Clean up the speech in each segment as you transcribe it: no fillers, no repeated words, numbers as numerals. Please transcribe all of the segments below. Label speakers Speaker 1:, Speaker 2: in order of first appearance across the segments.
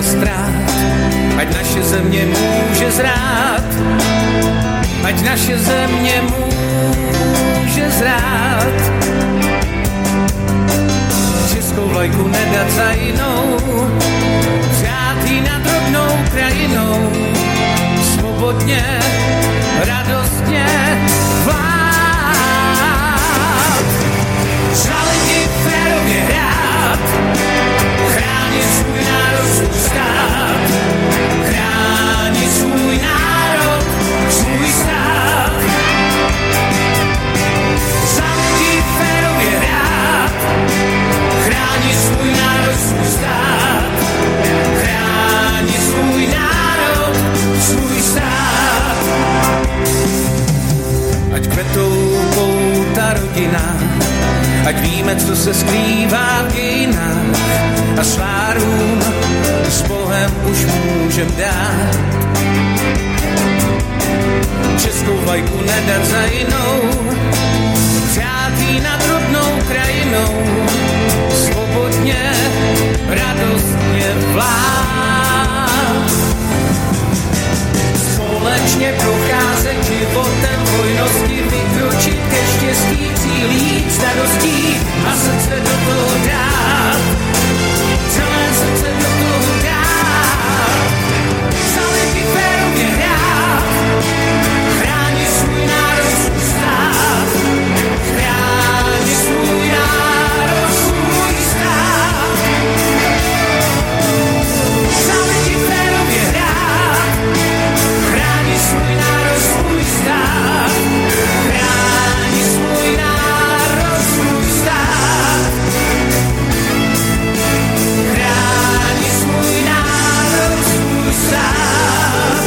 Speaker 1: a ztrát, ať naše země může zrát, ať naše země může zrát. Českou vlajku nedat za jinou, přát jí nad rodnou krajinou, svobodně, radostně vlád. Žalenky férově hrát, chránit svůj národ, svůj stát, chránit svůj národ, svůj stát. Žalenky férově hrát, chránit svůj národ, svůj stát, chránit svůj národ, svůj stát. Ať kvetou pouta rodina, ať víme, co se skrývá v dějinách a svárům s Bohem už můžem dát. Českou vlajku nedat za jinou, přát jí nad rodnou krajinou, svobodně, radostně vlád. Společně procházet životem hojnosti, vykročit ke štěstí, cílít starostí a srdce do toho dát, celé srdce do toho dát. Žalenky férově hrát, chránit svůj národ, svůj stát, chránit svůj národ, svůj stát. Žalenky férově hrát, chránit svůj národ, svůj stát, chránit svůj národ, svůj stát, chránit svůj národ, svůj stát.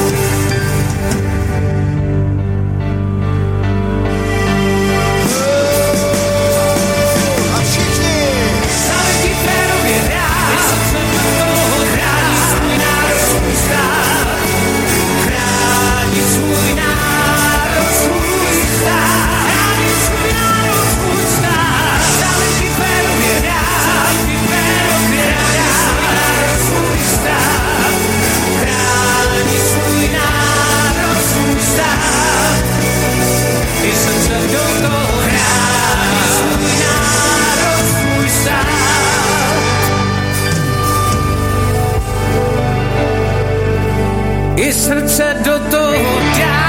Speaker 1: A všichni! Žalenky férově hrát, chránit svůj národ, svůj stát, chránit svůj národ, svůj stát, chránit svůj národ, svůj stát. Žalenky férově hrát, svůj stát, chránit svůj národ, svůj stát. I srdce do toho chránit svůj národ, svůj stát. I srdce do toho dát.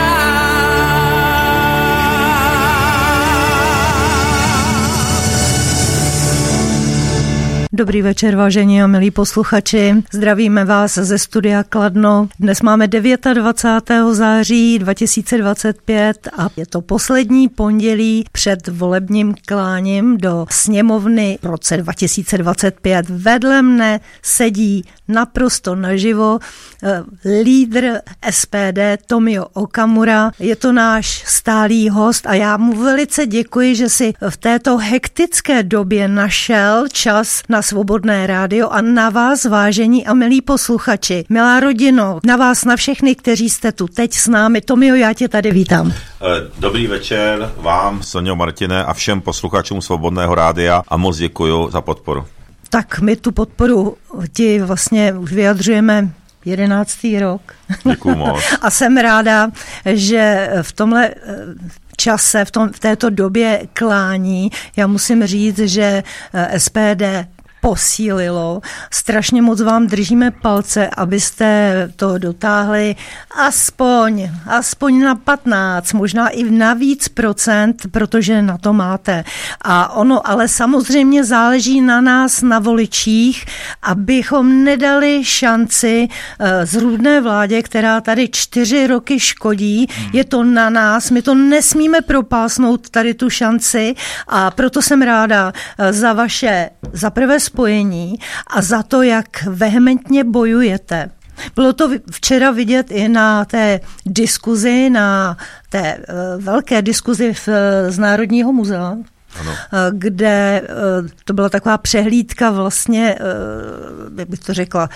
Speaker 2: Dobrý večer, vážení a milí posluchači. Zdravíme vás ze studia Kladno. Dnes máme 29. září 2025 a je to poslední pondělí před volebním kláním do sněmovny v roce 2025. Vedle mne sedí naprosto naživo lídr SPD Tomio Okamura. Je to náš stálý host a já mu velice děkuji, že si v této hektické době našel čas na Svobodné rádio a na vás, vážení a milí posluchači. Milá rodino, na vás, na všechny, kteří jste tu teď s námi. Tomio, já tě tady vítám.
Speaker 3: Dobrý večer vám, Sonjo, Martine a všem posluchačům Svobodného rádia a moc děkuju za podporu.
Speaker 2: Tak my tu podporu ti vlastně už vyjadřujeme 11. rok.
Speaker 3: Děkuju moc.
Speaker 2: A jsem ráda, že v tomhle čase, v této době klání, já musím říct, že SPD posílilo. Strašně moc vám držíme palce, abyste to dotáhli aspoň na 15, možná i na víc procent, protože na to máte. A ono ale samozřejmě záleží na nás, na voličích, abychom nedali šanci zrůdné vládě, která tady 4 roky škodí. Je to na nás, my to nesmíme propásnout tady tu šanci a proto jsem ráda za vaše zaprvé spojení a za to, jak vehementně bojujete. Bylo to včera vidět i na té diskuzi, na té velké diskuzi z Národního muzea, kde to byla taková přehlídka vlastně, jak bych to řekla,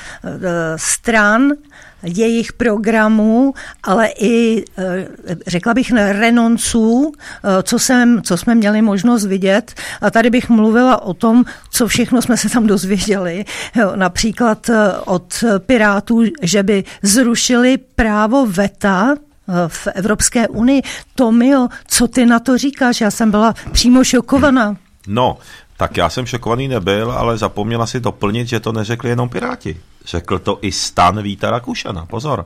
Speaker 2: stran, jejich programů, ale i, řekla bych, renonců, co jsme měli možnost vidět. A tady bych mluvila o tom, co všechno jsme se tam dozvěděli. Například od Pirátů, že by zrušili právo veta v Evropské unii. Tomio, co ty na to říkáš? Já jsem byla přímo šokovaná.
Speaker 3: No, tak já jsem šokovaný nebyl, ale zapomněla si doplnit, že to neřekli jenom Piráti. Řekl to i stan Víta Rakušana. Pozor.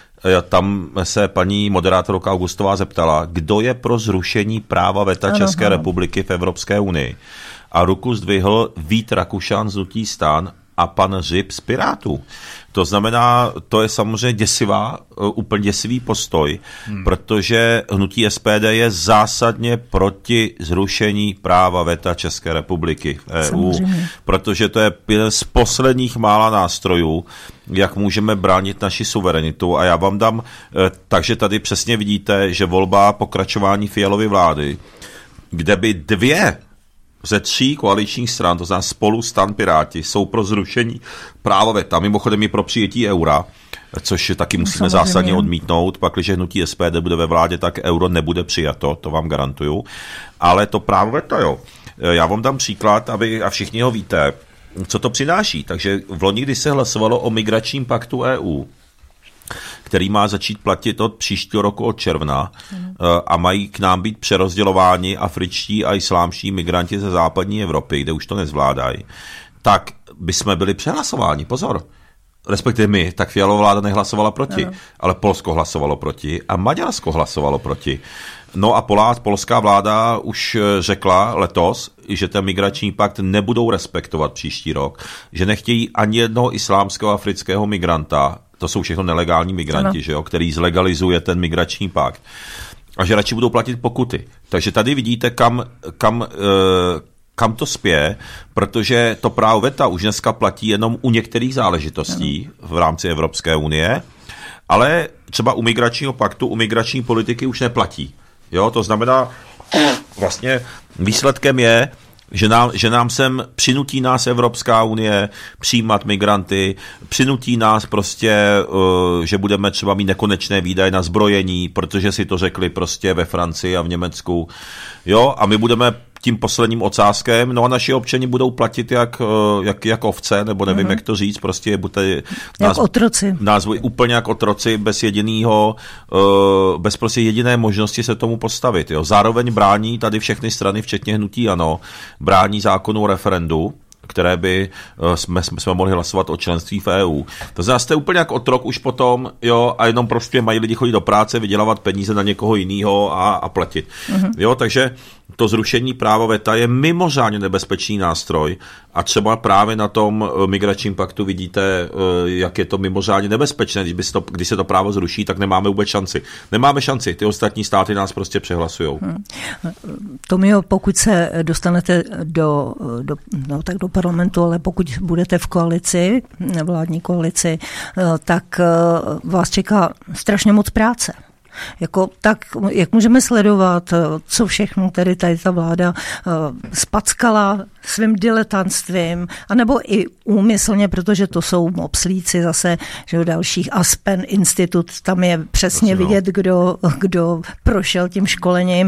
Speaker 3: Tam se paní moderátorka Augustová zeptala, kdo je pro zrušení práva veta České republiky v Evropské unii. A ruku zdvihl Vít Rakušan z hnutí STAN a pan Hřib z Pirátů. To znamená, to je samozřejmě úplně děsivý postoj, protože hnutí SPD je zásadně proti zrušení práva veta České republiky v EU, samozřejmě. Protože to je jeden z posledních mála nástrojů, jak můžeme bránit naši suverenitu. A já vám dám, takže tady přesně vidíte, že volba pokračování Fialovy vlády, kde by 2 ze 3 koaličních stran, to znamená Spolu, STAN, Piráti, jsou pro zrušení práva veta, mimochodem i pro přijetí eura, což taky musíme zásadně odmítnout. Pak, když hnutí SPD bude ve vládě, tak euro nebude přijato, to vám garantuju. Ale to právo veta, jo. Já vám dám příklad, a všichni ho víte, co to přináší. Takže v loni, kdy se hlasovalo o migračním paktu EU, který má začít platit od příštího roku od června a mají k nám být přerozdělováni afričtí a islámští migranti ze západní Evropy, kde už to nezvládají, tak bychom byli přehlasováni, pozor. Respektive my, tak Fialova vláda nehlasovala proti, ale Polsko hlasovalo proti a Maďarsko hlasovalo proti. No a polská vláda už řekla letos, že ten migrační pakt nebudou respektovat příští rok, že nechtějí ani jednoho islámského afrického migranta, to jsou všechno nelegální migranti, že jo, který zlegalizuje ten migrační pakt, a že radši budou platit pokuty. Takže tady vidíte, kam to spěje, protože to právo veta už dneska platí jenom u některých záležitostí v rámci Evropské unie, ale třeba u migračního paktu, u migrační politiky už neplatí. Jo, to znamená, vlastně výsledkem je, že nám sem přinutí nás Evropská unie přijímat migranty, přinutí nás prostě, že budeme třeba mít nekonečné výdaje na zbrojení, protože si to řekli prostě ve Francii a v Německu. Jo, a my budeme tím posledním ocáskem, no a naši občani budou platit jak ovce, nebo nevím, jak to říct, prostě budete
Speaker 2: jak otroci.
Speaker 3: Úplně jak otroci, bez prostě jediné možnosti se tomu postavit. Jo. Zároveň brání tady všechny strany, včetně hnutí ANO, brání zákonu o referendu, které by jsme mohli hlasovat o členství v EU. To znamená, jste úplně jak otrok už potom, jo, a jenom prostě mají lidi chodit do práce, vydělávat peníze na někoho jiného a platit. Jo, takže to zrušení práva veta je mimořádně nebezpečný nástroj a třeba právě na tom migračním paktu vidíte, jak je to mimořádně nebezpečné. Když se to právo zruší, tak nemáme vůbec šanci. Nemáme šanci, ty ostatní státy nás prostě přehlasujou.
Speaker 2: Tomio, pokud se dostanete do parlamentu, ale pokud budete v koalici, vládní koalici, tak vás čeká strašně moc práce. Jak můžeme sledovat, co všechno tady ta vláda spackala svým diletantstvím, anebo i úmyslně, protože to jsou mopslíci zase, že dalších Aspen Institut, tam je přesně vidět, kdo prošel tím školením,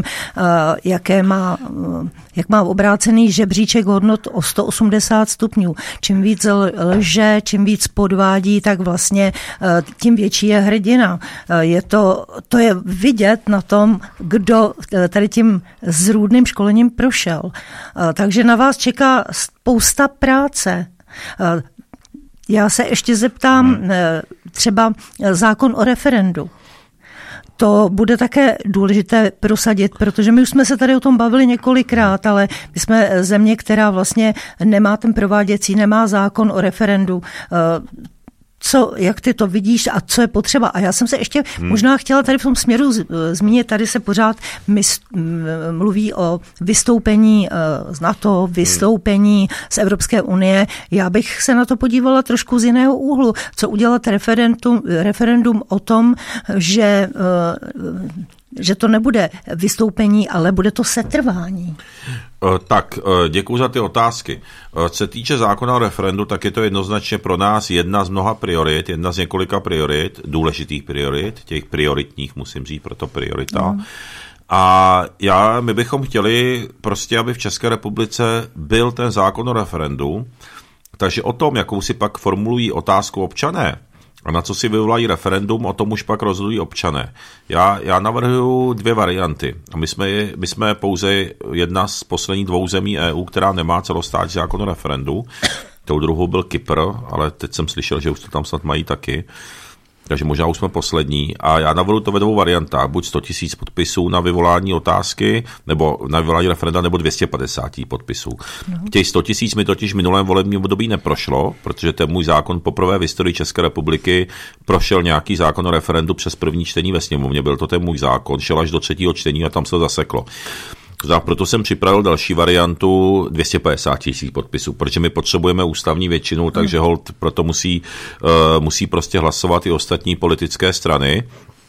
Speaker 2: jak má obrácený žebříček hodnot o 180 stupňů. Čím víc lže, čím víc podvádí, tak vlastně tím větší je hrdina. To je vidět na tom, kdo tady tím zrůdným školením prošel. Takže na vás čeká spousta práce. Já se ještě zeptám, třeba zákon o referendu. To bude také důležité prosadit, protože my už jsme se tady o tom bavili několikrát, ale my jsme země, která vlastně nemá ten prováděcí, nemá zákon o referendu. Jak ty to vidíš a co je potřeba. A já jsem se ještě možná chtěla tady v tom směru zmínit, tady se pořád mluví o vystoupení z NATO, vystoupení z Evropské unie. Já bych se na to podívala trošku z jiného úhlu. Co udělat referendum o tom, že že to nebude vystoupení, ale bude to setrvání.
Speaker 3: Tak, děkuji za ty otázky. Co se týče zákona o referendu, tak je to jednoznačně pro nás jedna z mnoha priorit, jedna z několika priorit, důležitých priorit, těch prioritních musím říct, proto priorita. A my bychom chtěli prostě, aby v České republice byl ten zákon o referendu, takže o tom, jakou si pak formulují otázku občané, a na co si vyvolají referendum, o tom už pak rozhodují občané. Já navrhuji 2 varianty. A my jsme pouze jedna z posledních 2 zemí EU, která nemá celostátní zákon o referendu. Tou druhou byl Kypr, ale teď jsem slyšel, že už to tam snad mají taky. Takže možná už jsme poslední. A já navrhuji to ve 2 variantách. Buď 100 000 podpisů na vyvolání otázky, nebo na vyvolání referenda, nebo 250 podpisů. Těch 100 000 mi totiž v minulém volebním období neprošlo, protože ten můj zákon poprvé v historii České republiky prošel nějaký zákon o referendu přes první čtení ve sněmovně. Byl to ten můj zákon, šel až do 3. čtení a tam se to zaseklo. Proto jsem připravil další variantu 250 000 podpisů, protože my potřebujeme ústavní většinu, takže holt proto musí prostě hlasovat i ostatní politické strany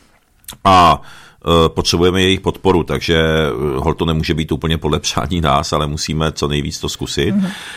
Speaker 3: a potřebujeme jejich podporu, takže holt to nemůže být úplně podle přání nás, ale musíme co nejvíc to zkusit.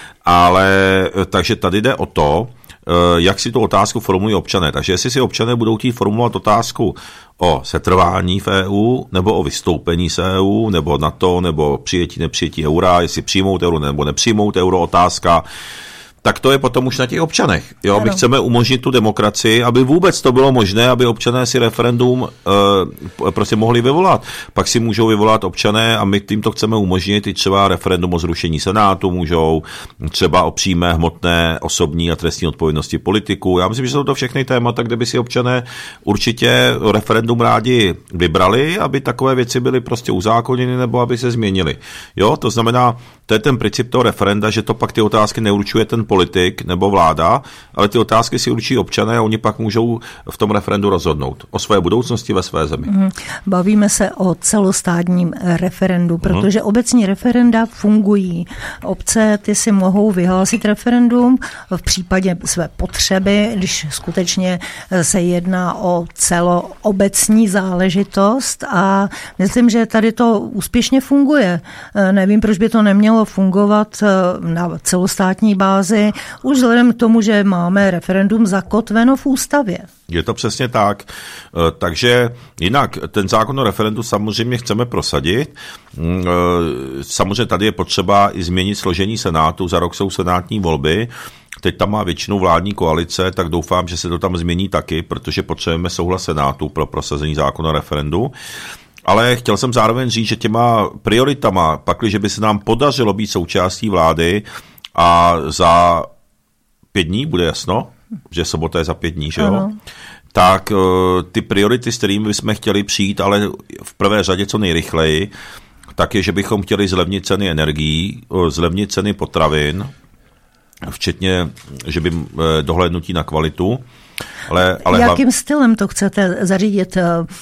Speaker 3: Takže tady jde o to, jak si tu otázku formulují občané. Takže jestli si občané budou chtít formulovat otázku o setrvání v EU, nebo o vystoupení z EU, nebo NATO, nebo přijetí, nepřijetí eura, jestli přijmout euro nebo nepřijmout euro, otázka, tak to je potom už na těch občanech. Jo, my chceme umožnit tu demokracii, aby vůbec to bylo možné, aby občané si referendum prostě mohli vyvolat. Pak si můžou vyvolat občané a my tím to chceme umožnit i třeba referendum o zrušení Senátu, můžou třeba o přímé hmotné osobní a trestní odpovědnosti politiků. Já myslím, že jsou to všechny témata, kde by si občané určitě referendum rádi vybrali, aby takové věci byly prostě uzákoněny nebo aby se změnily. Jo, to znamená, to je ten princip toho referenda, že to pak ty otázky neurčuje ten politik nebo vláda, ale ty otázky si určí občané a oni pak můžou v tom referendu rozhodnout o své budoucnosti ve své zemi.
Speaker 2: Bavíme se o celostátním referendu, protože obecní referenda fungují. Obce ty si mohou vyhlásit referendum v případě své potřeby, když skutečně se jedná o celoobecní záležitost a myslím, že tady to úspěšně funguje. Nevím, proč by to nemělo fungovat na celostátní bázi, už vzhledem k tomu, že máme referendum zakotveno v ústavě.
Speaker 3: Je to přesně tak. Takže jinak ten zákon o referendu samozřejmě chceme prosadit. Samozřejmě tady je potřeba i změnit složení Senátu. Za rok jsou senátní volby. Teď tam má většinu vládní koalice, tak doufám, že se to tam změní taky, protože potřebujeme souhlas Senátu pro prosazení zákona o referendu. Ale chtěl jsem zároveň říct, že těma prioritama, pakliže by se nám podařilo být součástí vlády a za 5 dní bude jasno, že sobota je za 5 dní, že jo? Ano. Tak ty priority, s kterými bychom chtěli přijít, ale v prvé řadě co nejrychleji, tak je, že bychom chtěli zlevnit ceny energií, zlevnit ceny potravin, včetně, že by dohlédnutí na kvalitu. Ale
Speaker 2: jakým stylem to chcete zařídit?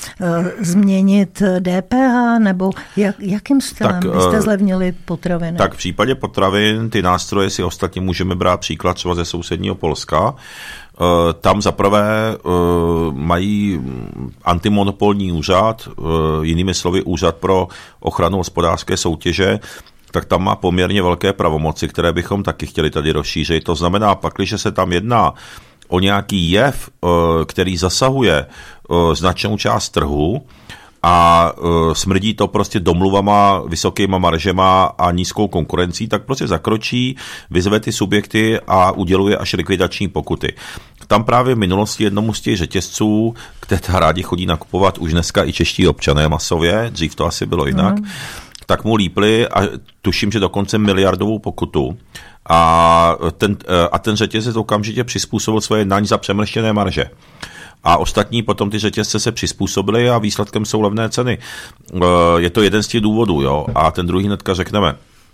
Speaker 2: Změnit DPH? Nebo jakým stylem byste zlevnili potraviny?
Speaker 3: Tak v případě potravin ty nástroje si ostatně můžeme brát příklad třeba ze sousedního Polska. Tam zaprvé mají antimonopolní úřad, jinými slovy úřad pro ochranu hospodářské soutěže, tak tam má poměrně velké pravomoci, které bychom taky chtěli tady rozšířit. To znamená, pakliže se tam jedná o nějaký jev, který zasahuje značnou část trhu a smrdí to prostě domluvama, vysokýma maržema a nízkou konkurencí, tak prostě zakročí, vyzve ty subjekty a uděluje až likvidační pokuty. Tam právě v minulosti jednomu z těch řetězců, které rádi chodí nakupovat už dneska i čeští občané masově, dřív to asi bylo jinak, tak mu lípli a tuším, že dokonce miliardovou pokutu. A ten řetězec okamžitě přizpůsobil svoje jednání za přemrštěné marže. A ostatní potom ty řetězce se přizpůsobily a výsledkem jsou levné ceny. Je to jeden z těch důvodů, jo? A ten druhý hnedka řekneme.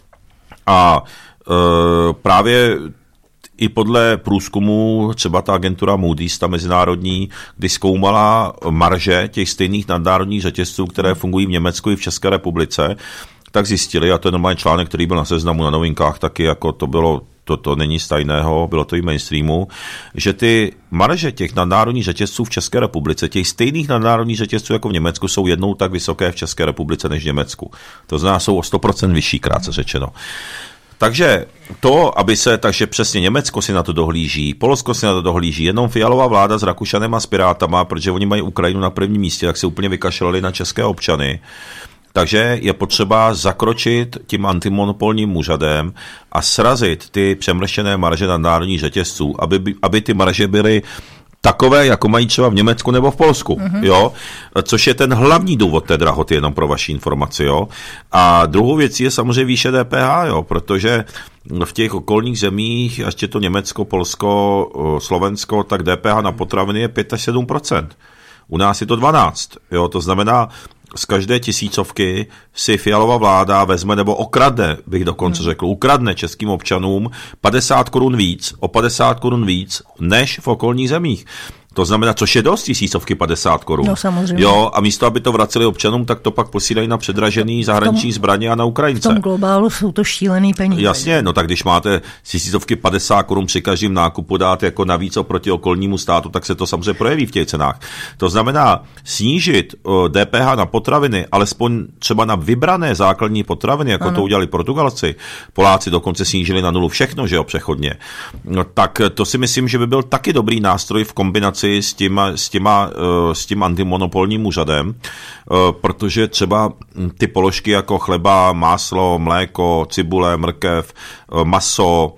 Speaker 3: A právě i podle průzkumu, třeba ta agentura Moody's, ta mezinárodní, kdy zkoumala marže těch stejných nadnárodních řetězců, které fungují v Německu i v České republice, tak zjistili, a to je normálně článek, který byl na Seznamu, na Novinkách taky, jako to bylo to není z tajného, bylo to i mainstreamu, že ty marže těch nadnárodních řetězců v České republice, těch stejných nadnárodních řetězců jako v Německu, jsou jednou tak vysoké v České republice než v Německu. To znamená, jsou o 100% vyšší, krátce řečeno. Takže takže přesně Německo si na to dohlíží, Polsko si na to dohlíží, jenom Fialová vláda s Rakušanem a s Pirátama, protože oni mají Ukrajinu na prvním místě, tak se úplně vykašlali na české občany. Takže je potřeba zakročit tím antimonopolním úřadem a srazit ty přemrštěné marže nadnárodních řetězců, aby ty marže byly takové, jako mají třeba v Německu nebo v Polsku, jo? Což je ten hlavní důvod té drahoty, jenom pro vaši informaci, jo? A druhou věcí je samozřejmě výše DPH, jo? Protože v těch okolních zemích, až je to Německo, Polsko, Slovensko, tak DPH na potraviny je 5 až 7%. U nás je to 12%, jo? To znamená, z každé tisícovky si Fialova vláda vezme nebo okradne, bych dokonce řekl, ukradne českým občanům 50 korun víc, o 50 korun víc, než v okolních zemích. To znamená, což je dost tisícovky 50 korun.
Speaker 2: No samozřejmě.
Speaker 3: Jo, a místo, aby to vraceli občanům, tak to pak posílají na předražený zahraniční zbraně a na Ukrajince.
Speaker 2: V tom globálu jsou to šílený peníze.
Speaker 3: Jasně, no tak když máte tisícovky 50 korun při každém nákupu dát jako navíc oproti okolnímu státu, tak se to samozřejmě projeví v těch cenách. To znamená snížit DPH na potraviny, alespoň třeba na vybrané základní potraviny, jako to udělali Portugalci. Poláci dokonce snížili na nulu všechno, že jo, přechodně. No, tak to si myslím, že by byl taky dobrý nástroj v kombinaci s tím antimonopolním úřadem, protože třeba ty položky jako chleba, máslo, mléko, cibule, mrkev, maso,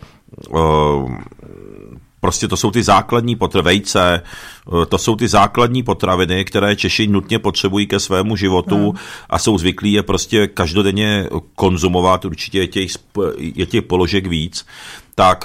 Speaker 3: prostě to jsou ty základní vejce, to jsou ty základní potraviny, které Češi nutně potřebují ke svému životu a jsou zvyklí je prostě každodenně konzumovat, určitě je těch položek víc, tak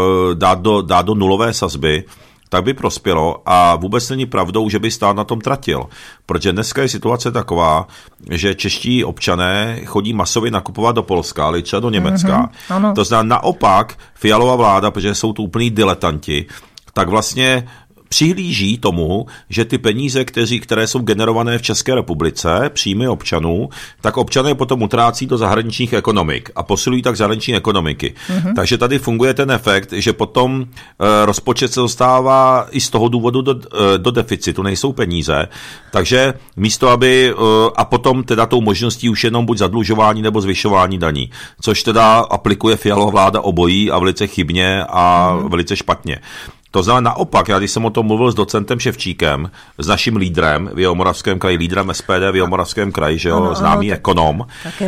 Speaker 3: dát do nulové sazby, tak by prospělo a vůbec není pravdou, že by stát na tom tratil. Protože dneska je situace taková, že čeští občané chodí masově nakupovat do Polska, ale třeba do Německa. To znamená naopak Fialova vláda, protože jsou to úplný diletanti, tak vlastně přihlíží tomu, že ty peníze, které jsou generované v České republice, příjmy občanů, tak občané potom utrácí do zahraničních ekonomik a posilují tak zahraniční ekonomiky. Takže tady funguje ten efekt, že potom rozpočet se dostává i z toho důvodu do deficitu, nejsou peníze. Takže místo aby, a potom teda tou možností už jenom buď zadlužování nebo zvyšování daní, což teda aplikuje Fialova vláda obojí a velice chybně a velice špatně. To znamená naopak, já když jsem o tom mluvil s docentem Ševčíkem, s naším lídrem v Jihomoravském kraji, lídrem SPD v Jihomoravském kraji, že jo, známý ekonom,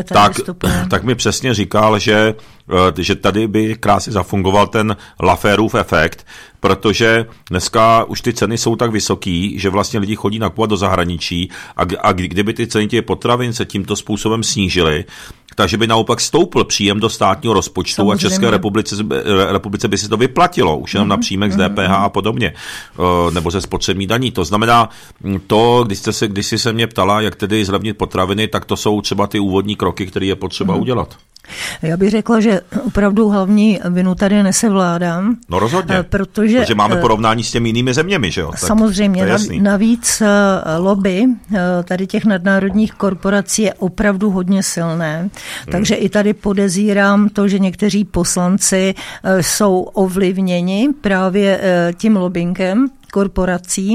Speaker 3: tak mi přesně říkal, že tady by krásně zafungoval ten Lafferův efekt, protože dneska už ty ceny jsou tak vysoký, že vlastně lidi chodí nakupovat do zahraničí a kdyby ty ceny těch potravin se tímto způsobem snížily, takže by naopak stoupl příjem do státního rozpočtu. Samozřejmě. A České republice by se to vyplatilo, už jenom na příjmech z DPH a podobně, nebo ze spotřební daní. To znamená, když jsi se mě ptala, jak tedy zlevnit potraviny, tak to jsou třeba ty úvodní kroky, které je potřeba udělat.
Speaker 2: Já bych řekla, že opravdu hlavní vinu tady nese vláda.
Speaker 3: No rozhodně, protože máme porovnání s těmi jinými zeměmi, že jo? Tak
Speaker 2: samozřejmě, navíc lobby tady těch nadnárodních korporací je opravdu hodně silné, takže i tady podezírám to, že někteří poslanci jsou ovlivněni právě tím lobbingem korporací.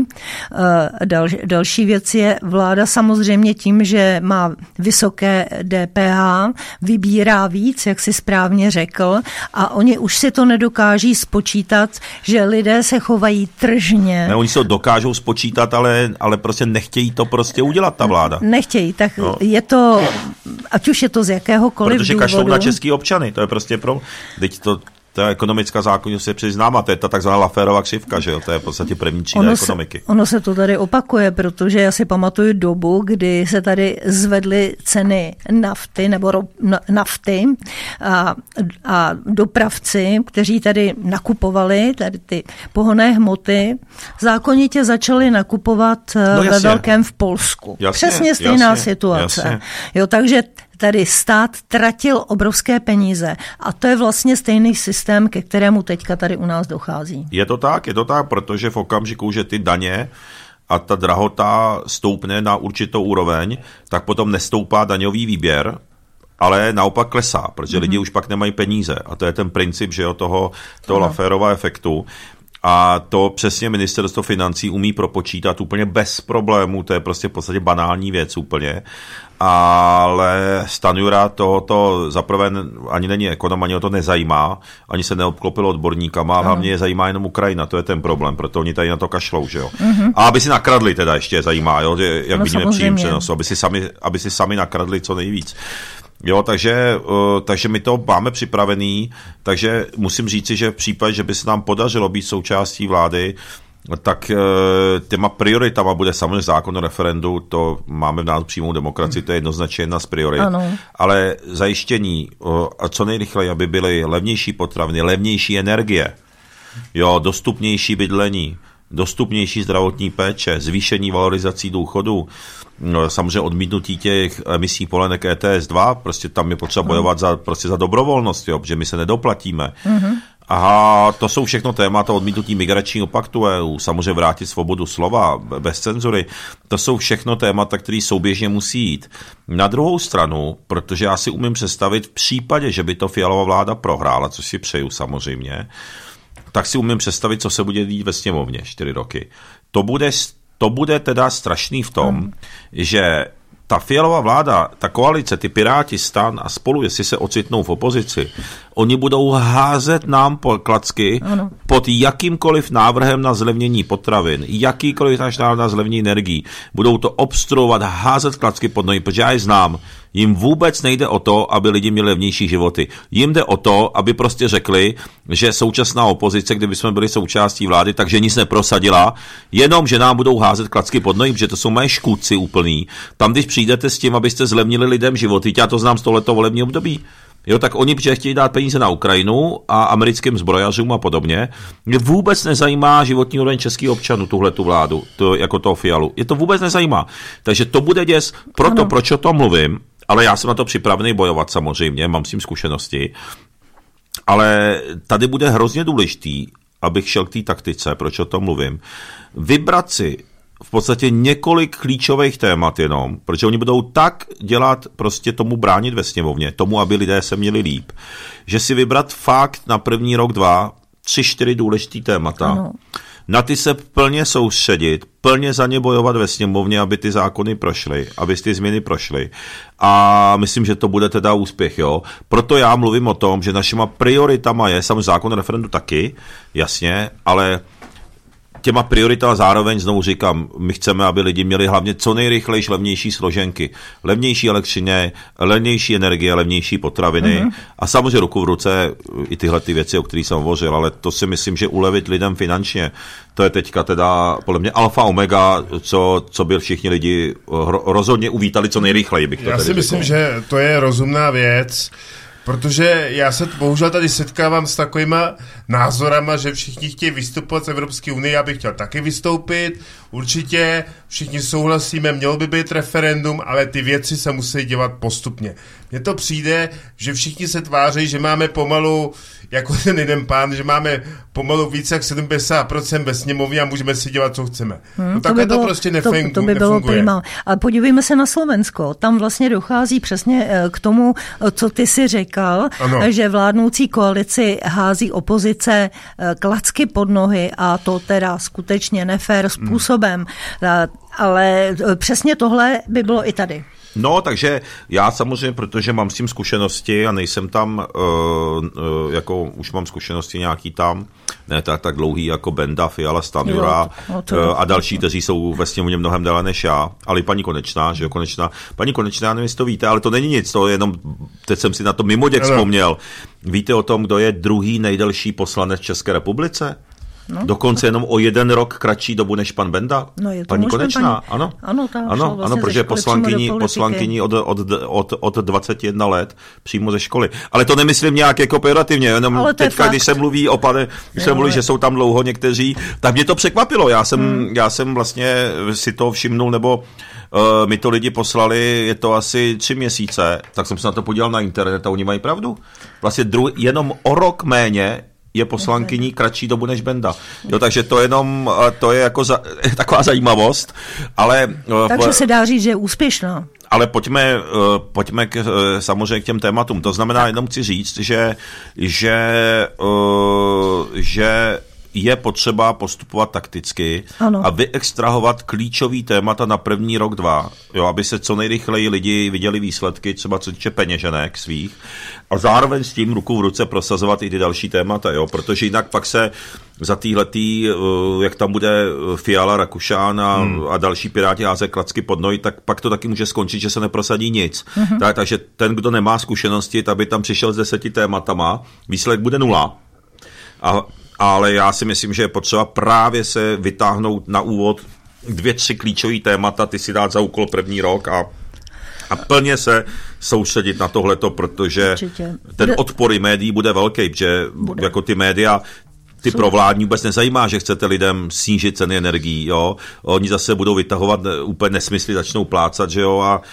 Speaker 2: Další věc je, vláda samozřejmě tím, že má vysoké DPH, vybírá víc, jak si správně řekl, a oni už si to nedokáží spočítat, že lidé se chovají tržně.
Speaker 3: Ne, oni si to dokážou spočítat, ale prostě nechtějí to prostě udělat ta vláda.
Speaker 2: Nechtějí, tak je to, ať už je to z jakéhokoliv
Speaker 3: protože
Speaker 2: důvodu.
Speaker 3: Protože kašlou na český občany, to je prostě to je ekonomická zákonnost, je přiznáma, to je ta takzvaná Lafferova křivka, že jo, to je v podstatě první třída ekonomiky.
Speaker 2: Ono se to tady opakuje, protože já si pamatuju dobu, kdy se tady zvedly ceny nafty nebo nafty a dopravci, kteří tady nakupovali tady ty pohonné hmoty, zákonitě začali nakupovat ve velkém v Polsku. Přesně stejná situace. Jasně. Jo, takže tady stát tratil obrovské peníze a to je vlastně stejný systém, ke kterému teďka tady u nás dochází.
Speaker 3: Je to tak, protože v okamžiku, že ty daně a ta drahota stoupne na určitou úroveň, tak potom nestoupá daňový výběr ale naopak klesá, protože lidi už pak nemají peníze. A to je ten princip, že jo, toho Lafferova efektu. A to přesně ministerstvo financí umí propočítat úplně bez problémů, to je prostě v podstatě banální věc úplně. Ale Stanjura tohoto zaprvé ani není ekonom, ani ho to nezajímá, ani se neobklopil odborníkama, ale hlavně je zajímá jenom Ukrajina, to je ten problém, proto oni tady na to kašlou, že jo. A aby si nakradli teda ještě zajímá, jo, jak vidíme příjem přenosu, aby si sami nakradli co nejvíc. Jo, takže my to máme připravený, takže musím říci, že v případě, že by se nám podařilo být součástí vlády, tak těma prioritama bude samozřejmě zákon o referendu, to máme v nás přímou demokracii, to je jednoznačně jedna z priorit, ale zajištění a co nejrychleji, aby byly levnější potraviny, levnější energie, jo, dostupnější bydlení, dostupnější zdravotní péče, zvýšení valorizací důchodů, samozřejmě odmítnutí těch emisí povolenek ETS2, prostě tam je potřeba bojovat za dobrovolnost, jo, protože my se nedoplatíme. A to jsou všechno témata odmítnutí migračního paktu EU, samozřejmě vrátit svobodu slova bez cenzury. To jsou všechno témata, které souběžně musí jít. Na druhou stranu, protože já si umím představit v případě, že by to Fialova vláda prohrála, což si přeju samozřejmě, tak si umím představit, co se bude dít ve sněmovně 4 roky. To bude teda strašný v tom, že ta Fialova vláda, ta koalice, ty Piráti, STAN a Spolu, jestli se ocitnou v opozici, oni budou házet nám klacky pod jakýmkoliv návrhem na zlevnění potravin, jakýkoliv návrh na zlevnění energií. Budou to obstruovat, házet klacky pod nohy, protože já je znám. Jim vůbec nejde o to, aby lidi měli levnější životy. Jim jde o to, aby prostě řekli, že současná opozice, kdyby jsme byli součástí vlády, takže nic neprosadila, jenom, že nám budou házet klacky pod nohy, protože to jsou moje škůdci úplný. Tam, když přijdete s tím, abyste zlevnili lidem životy, já to znám z tohleto volební období. Jo, tak oni chtějí dát peníze na Ukrajinu a americkým zbrojařům a podobně. Mě vůbec nezajímá životní úroveň českých občanů, tuhletu vládu, jako toho Fialu. Je to vůbec nezajímá. Takže to bude děs. Proto, proč o tom mluvím, ale já jsem na to připravený bojovat samozřejmě, mám s tím zkušenosti. Ale tady bude hrozně důležitý, abych šel k té taktice, proč o tom mluvím, vybrat si v podstatě několik klíčových témat jenom, protože oni budou tak dělat, prostě tomu bránit ve sněmovně, tomu, aby lidé se měli líp, že si vybrat fakt na první rok, 2, 3, 4 důležitý témata, na ty se plně soustředit, plně za ně bojovat ve sněmovně, aby ty zákony prošly, aby ty změny prošly. A myslím, že to bude teda úspěch, jo. Proto já mluvím o tom, že našima prioritama je samozřejmě zákon o referendu taky, jasně, ale těma prioritama zároveň znovu říkám, my chceme, aby lidi měli hlavně co nejrychlejší levnější složenky, levnější elektřině, levnější energie, levnější potraviny a samozřejmě ruku v ruce i tyhle ty věci, o kterých jsem hovořil, ale to si myslím, že ulevit lidem finančně, to je teďka teda podle mě alfa omega, co by všichni lidi rozhodně uvítali co nejrychleji.
Speaker 4: Já si myslím, že to je rozumná věc. Protože já se bohužel tady setkávám s takovýma názorama, že všichni chtějí vystupovat z Evropské unie, já bych chtěl taky vystoupit. Určitě všichni souhlasíme, mělo by být referendum, ale ty věci se musí dělat postupně. Mně to přijde, že všichni se tváří, že máme pomalu, jako ten jeden pán, že máme pomalu více jak 70% ve sněmovně a můžeme si dělat, co chceme. No takhle to prostě nefunguje.
Speaker 2: To by bylo prima. Ale podívejme se na Slovensko. Tam vlastně dochází přesně k tomu, co ty si říkal, že vládnoucí koalici hází opozice klacky pod nohy a to teda skutečně nefér způsobem. Ale přesně tohle by bylo i tady.
Speaker 3: No, takže já samozřejmě, protože mám s tím zkušenosti a nejsem tam, jako už mám zkušenosti nějaký tam, ne tak dlouhý jako Benda, Fiala, Stanjura a další, kteří jsou ve sněmovně mnohem déle než já, ale i paní Konečná, že jo, paní Konečná, nevím, jestli to víte, ale to není nic, to je jenom, teď jsem si na to mimoděk vzpomněl. Víte o tom, kdo je druhý nejdelší poslanec v České republice? No, dokonce jenom o 1 rok kratší dobu než pan Benda.
Speaker 2: No, je to
Speaker 3: paní Konečná, ano.
Speaker 2: Vlastně
Speaker 3: protože poslankyní od 21 let přímo ze školy. Ale to nemyslím nějak jako pejorativně, jenom teďka, když se mluví o že jsou tam dlouho někteří, tak mě to překvapilo. Já jsem vlastně si to všimnul, nebo mi to lidi poslali, je to asi 3 měsíce, tak jsem se na to podíval na internet a oni mají pravdu. Vlastně jenom o rok méně je poslankyní kratší dobu než Benda. Jo, takže to je jako taková zajímavost, ale...
Speaker 2: Takže se dá říct, že je úspěšná.
Speaker 3: ale pojďme samozřejmě k těm tématům. To znamená, jenom chci říct, že je potřeba postupovat takticky a vyextrahovat klíčový témata na první rok, 2, jo, aby se co nejrychleji lidi viděli výsledky, třeba co týče peněženek svých, a zároveň s tím ruku v ruce prosazovat i ty další témata, jo, protože jinak pak se za týhletý, jak tam bude Fiala, Rakušan a další Piráti házet klacky pod nohy, tak pak to taky může skončit, že se neprosadí nic. Takže ten, kdo nemá zkušenosti, tak by tam přišel s 10 tématama, výsledek bude 0. Ale já si myslím, že je potřeba právě se vytáhnout na úvod 2-3 klíčový témata, ty si dát za úkol první rok a plně se soustředit na tohleto, protože ten odpor médií bude velký, protože jako ty média, ty provládní vůbec nezajímá, že chcete lidem snížit ceny energií, jo. Oni zase budou vytahovat úplně nesmysly, začnou plácat, že jo, a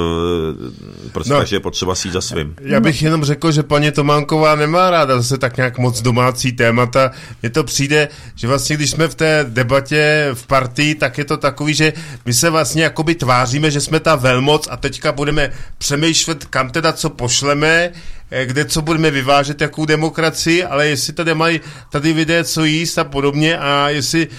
Speaker 3: prostě takže je potřeba si jít za svým.
Speaker 4: Já bych jenom řekl, že paní Tománková nemá ráda zase tak nějak moc domácí témata. Mně to přijde, že vlastně když jsme v té debatě v partii, tak je to takový, že my se vlastně jakoby tváříme, že jsme ta velmoc a teďka budeme přemýšlet, kam teda co pošleme, kde co budeme vyvážet, jakou demokracii, ale jestli tady mají tady lidé co jíst a podobně a jestli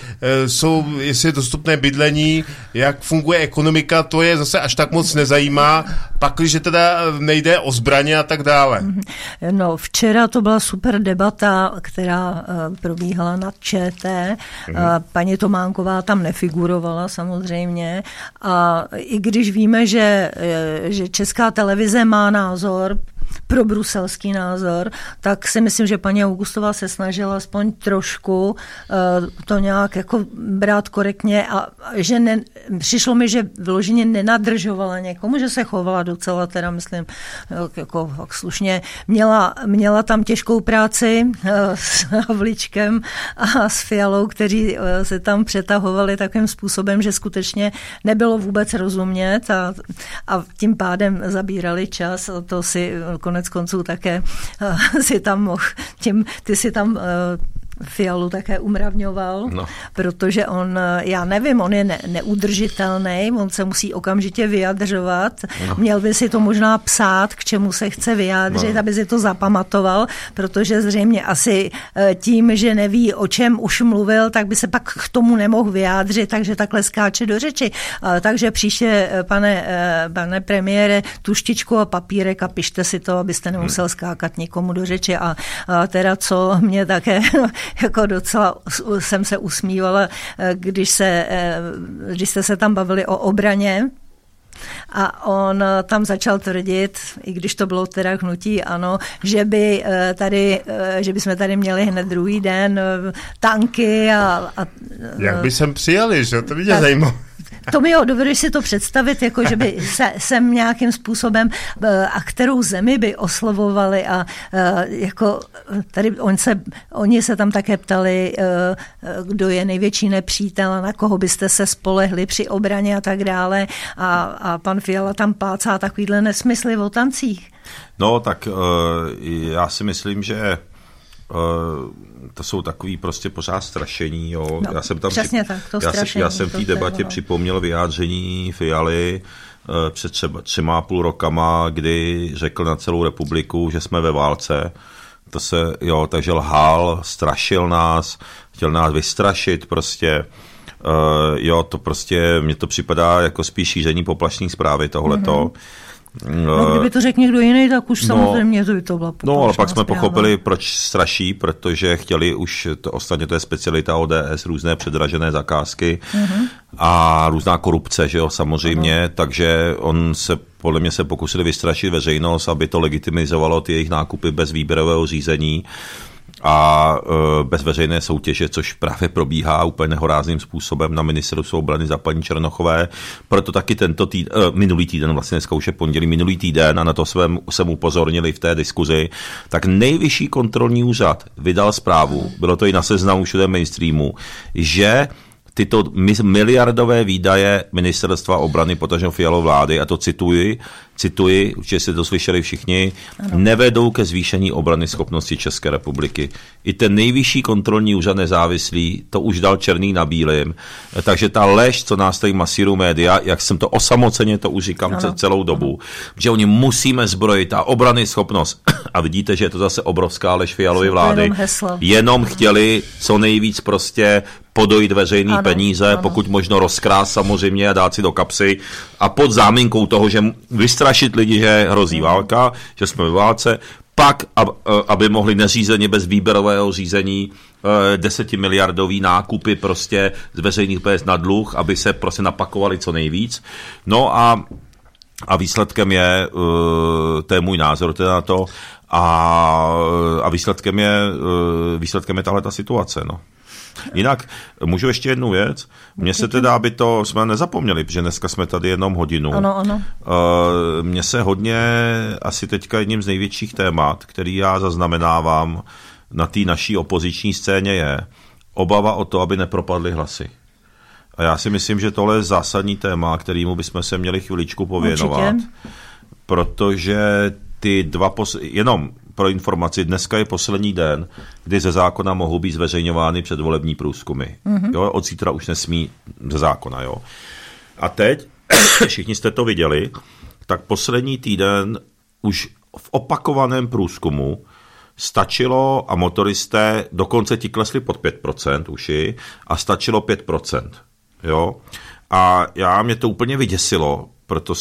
Speaker 4: je dostupné bydlení, jak funguje ekonomika, to je zase až tak moc nezajímá, pakliže teda nejde o zbraně a tak dále.
Speaker 2: No, včera to byla super debata, která probíhala na ČT. Paní Tománková tam nefigurovala samozřejmě a i když víme, že Česká televize má názor, pro bruselský názor, tak si myslím, že paní Augustová se snažila aspoň trošku to nějak jako brát korektně a že přišlo mi, že vyloženě nenadržovala někomu, že se chovala docela, teda myslím, jako slušně. Měla tam těžkou práci s Havlíčkem a s Fialou, kteří se tam přetahovali takovým způsobem, že skutečně nebylo vůbec rozumět a tím pádem zabírali čas. To si konec konců také si tam mohl, ty si tam Fialu také umravňoval, protože on, já nevím, on je neudržitelný, on se musí okamžitě vyjadřovat, měl by si to možná psát, k čemu se chce vyjádřit, aby si to zapamatoval, protože zřejmě asi tím, že neví, o čem už mluvil, tak by se pak k tomu nemohl vyjádřit, takže takhle skáče do řeči. Takže příště, pane premiére, tuštičku a papírek a pište si to, abyste nemusel skákat nikomu do řeči. A teda, co mě také jako docela jsem se usmívala, když jste se tam bavili o obraně a on tam začal tvrdit, i když to bylo teda hnutí ANO, že bychom tady měli hned druhý den tanky a
Speaker 4: jak by sem přijali, že? To mě zajímalo.
Speaker 2: To mi dovedeš si to představit, jako že by sem nějakým způsobem a kterou zemi by oslovovali a jako tady oni se tam také ptali, kdo je největší nepřítel a na koho byste se spolehli při obraně a tak dále a pan Fiala tam plácá takovýhle nesmysly o tancích.
Speaker 3: No tak já si myslím, že to jsou takový prostě pořád strašení. Jo.
Speaker 2: No,
Speaker 3: já jsem tam
Speaker 2: přesně tak, to strašení.
Speaker 3: Já jsem v té debatě připomněl vyjádření Fialy před třeba 3,5 rokama, kdy řekl na celou republiku, že jsme ve válce. Takže lhal, strašil nás, chtěl nás vystrašit prostě. To prostě, mně to připadá jako spíš šíření poplašných zprávy tohleto.
Speaker 2: No, kdyby to řekl někdo jiný, tak už samozřejmě to by to byla poplašná
Speaker 3: ale pak jsme
Speaker 2: zpráva.
Speaker 3: pochopili, proč straší, protože chtěli už, ostatně to je specialita ODS, různé předražené zakázky a různá korupce, že jo, samozřejmě, takže podle mě se pokusili vystrašit veřejnost, aby to legitimizovalo ty jejich nákupy bez výběrového řízení a bez veřejné soutěže, což právě probíhá úplně nehorázným způsobem na ministerstvu obrany za paní Černochové. Proto taky minulý týden, vlastně dneska už je pondělí, minulý týden, a na to jsem upozornili v té diskuzi, tak Nejvyšší kontrolní úřad vydal zprávu, bylo to i na Seznamu všude mainstreamu, že tyto miliardové výdaje ministerstva obrany, potažmo Fialovy vlády, a to cituji, určitě jste to slyšeli všichni, nevedou ke zvýšení obrany schopnosti České republiky. I ten Nejvyšší kontrolní úřad nezávislý to už dal černý na bílým, Takže ta lež, co nás tady masírují média, jak jsem to osamoceně to už říkám celou dobu, že oni musíme zbrojit a obrany schopnost. A vidíte, že je to zase obrovská lež Fialovy vlády. Jenom chtěli co nejvíc prostě podojit veřejný peníze, pokud možno rozkrást samozřejmě a dát si do kapsy a pod záminkou toho, že vystrašit lidi, že hrozí válka, že jsme ve válce, pak, aby mohli neřízeně bez výběrového řízení 10miliardový nákupy prostě z veřejných peněz na dluh, aby se prostě napakovali co nejvíc. No a výsledkem je, to je můj názor teda na to, a výsledkem je tahle ta situace, no. Jinak můžu ještě jednu věc. Mně se teda, aby to jsme nezapomněli, protože dneska jsme tady jenom hodinu.
Speaker 2: Ano.
Speaker 3: Mně se hodně, asi teďka jedním z největších témat, který já zaznamenávám na té naší opoziční scéně je obava o to, aby nepropadly hlasy. A já si myslím, že tohle je zásadní téma, kterému bychom se měli chviličku pověnovat. Určitě. Protože ty jenom pro informaci, dneska je poslední den, kdy ze zákona mohou být zveřejňovány předvolební průzkumy. Jo, od zítra už nesmí ze zákona, jo. A teď, všichni jste to viděli, tak poslední týden už v opakovaném průzkumu stačilo a motoristé dokonce ti klesli pod 5% uši a stačilo 5%, jo. A mě to úplně vyděsilo,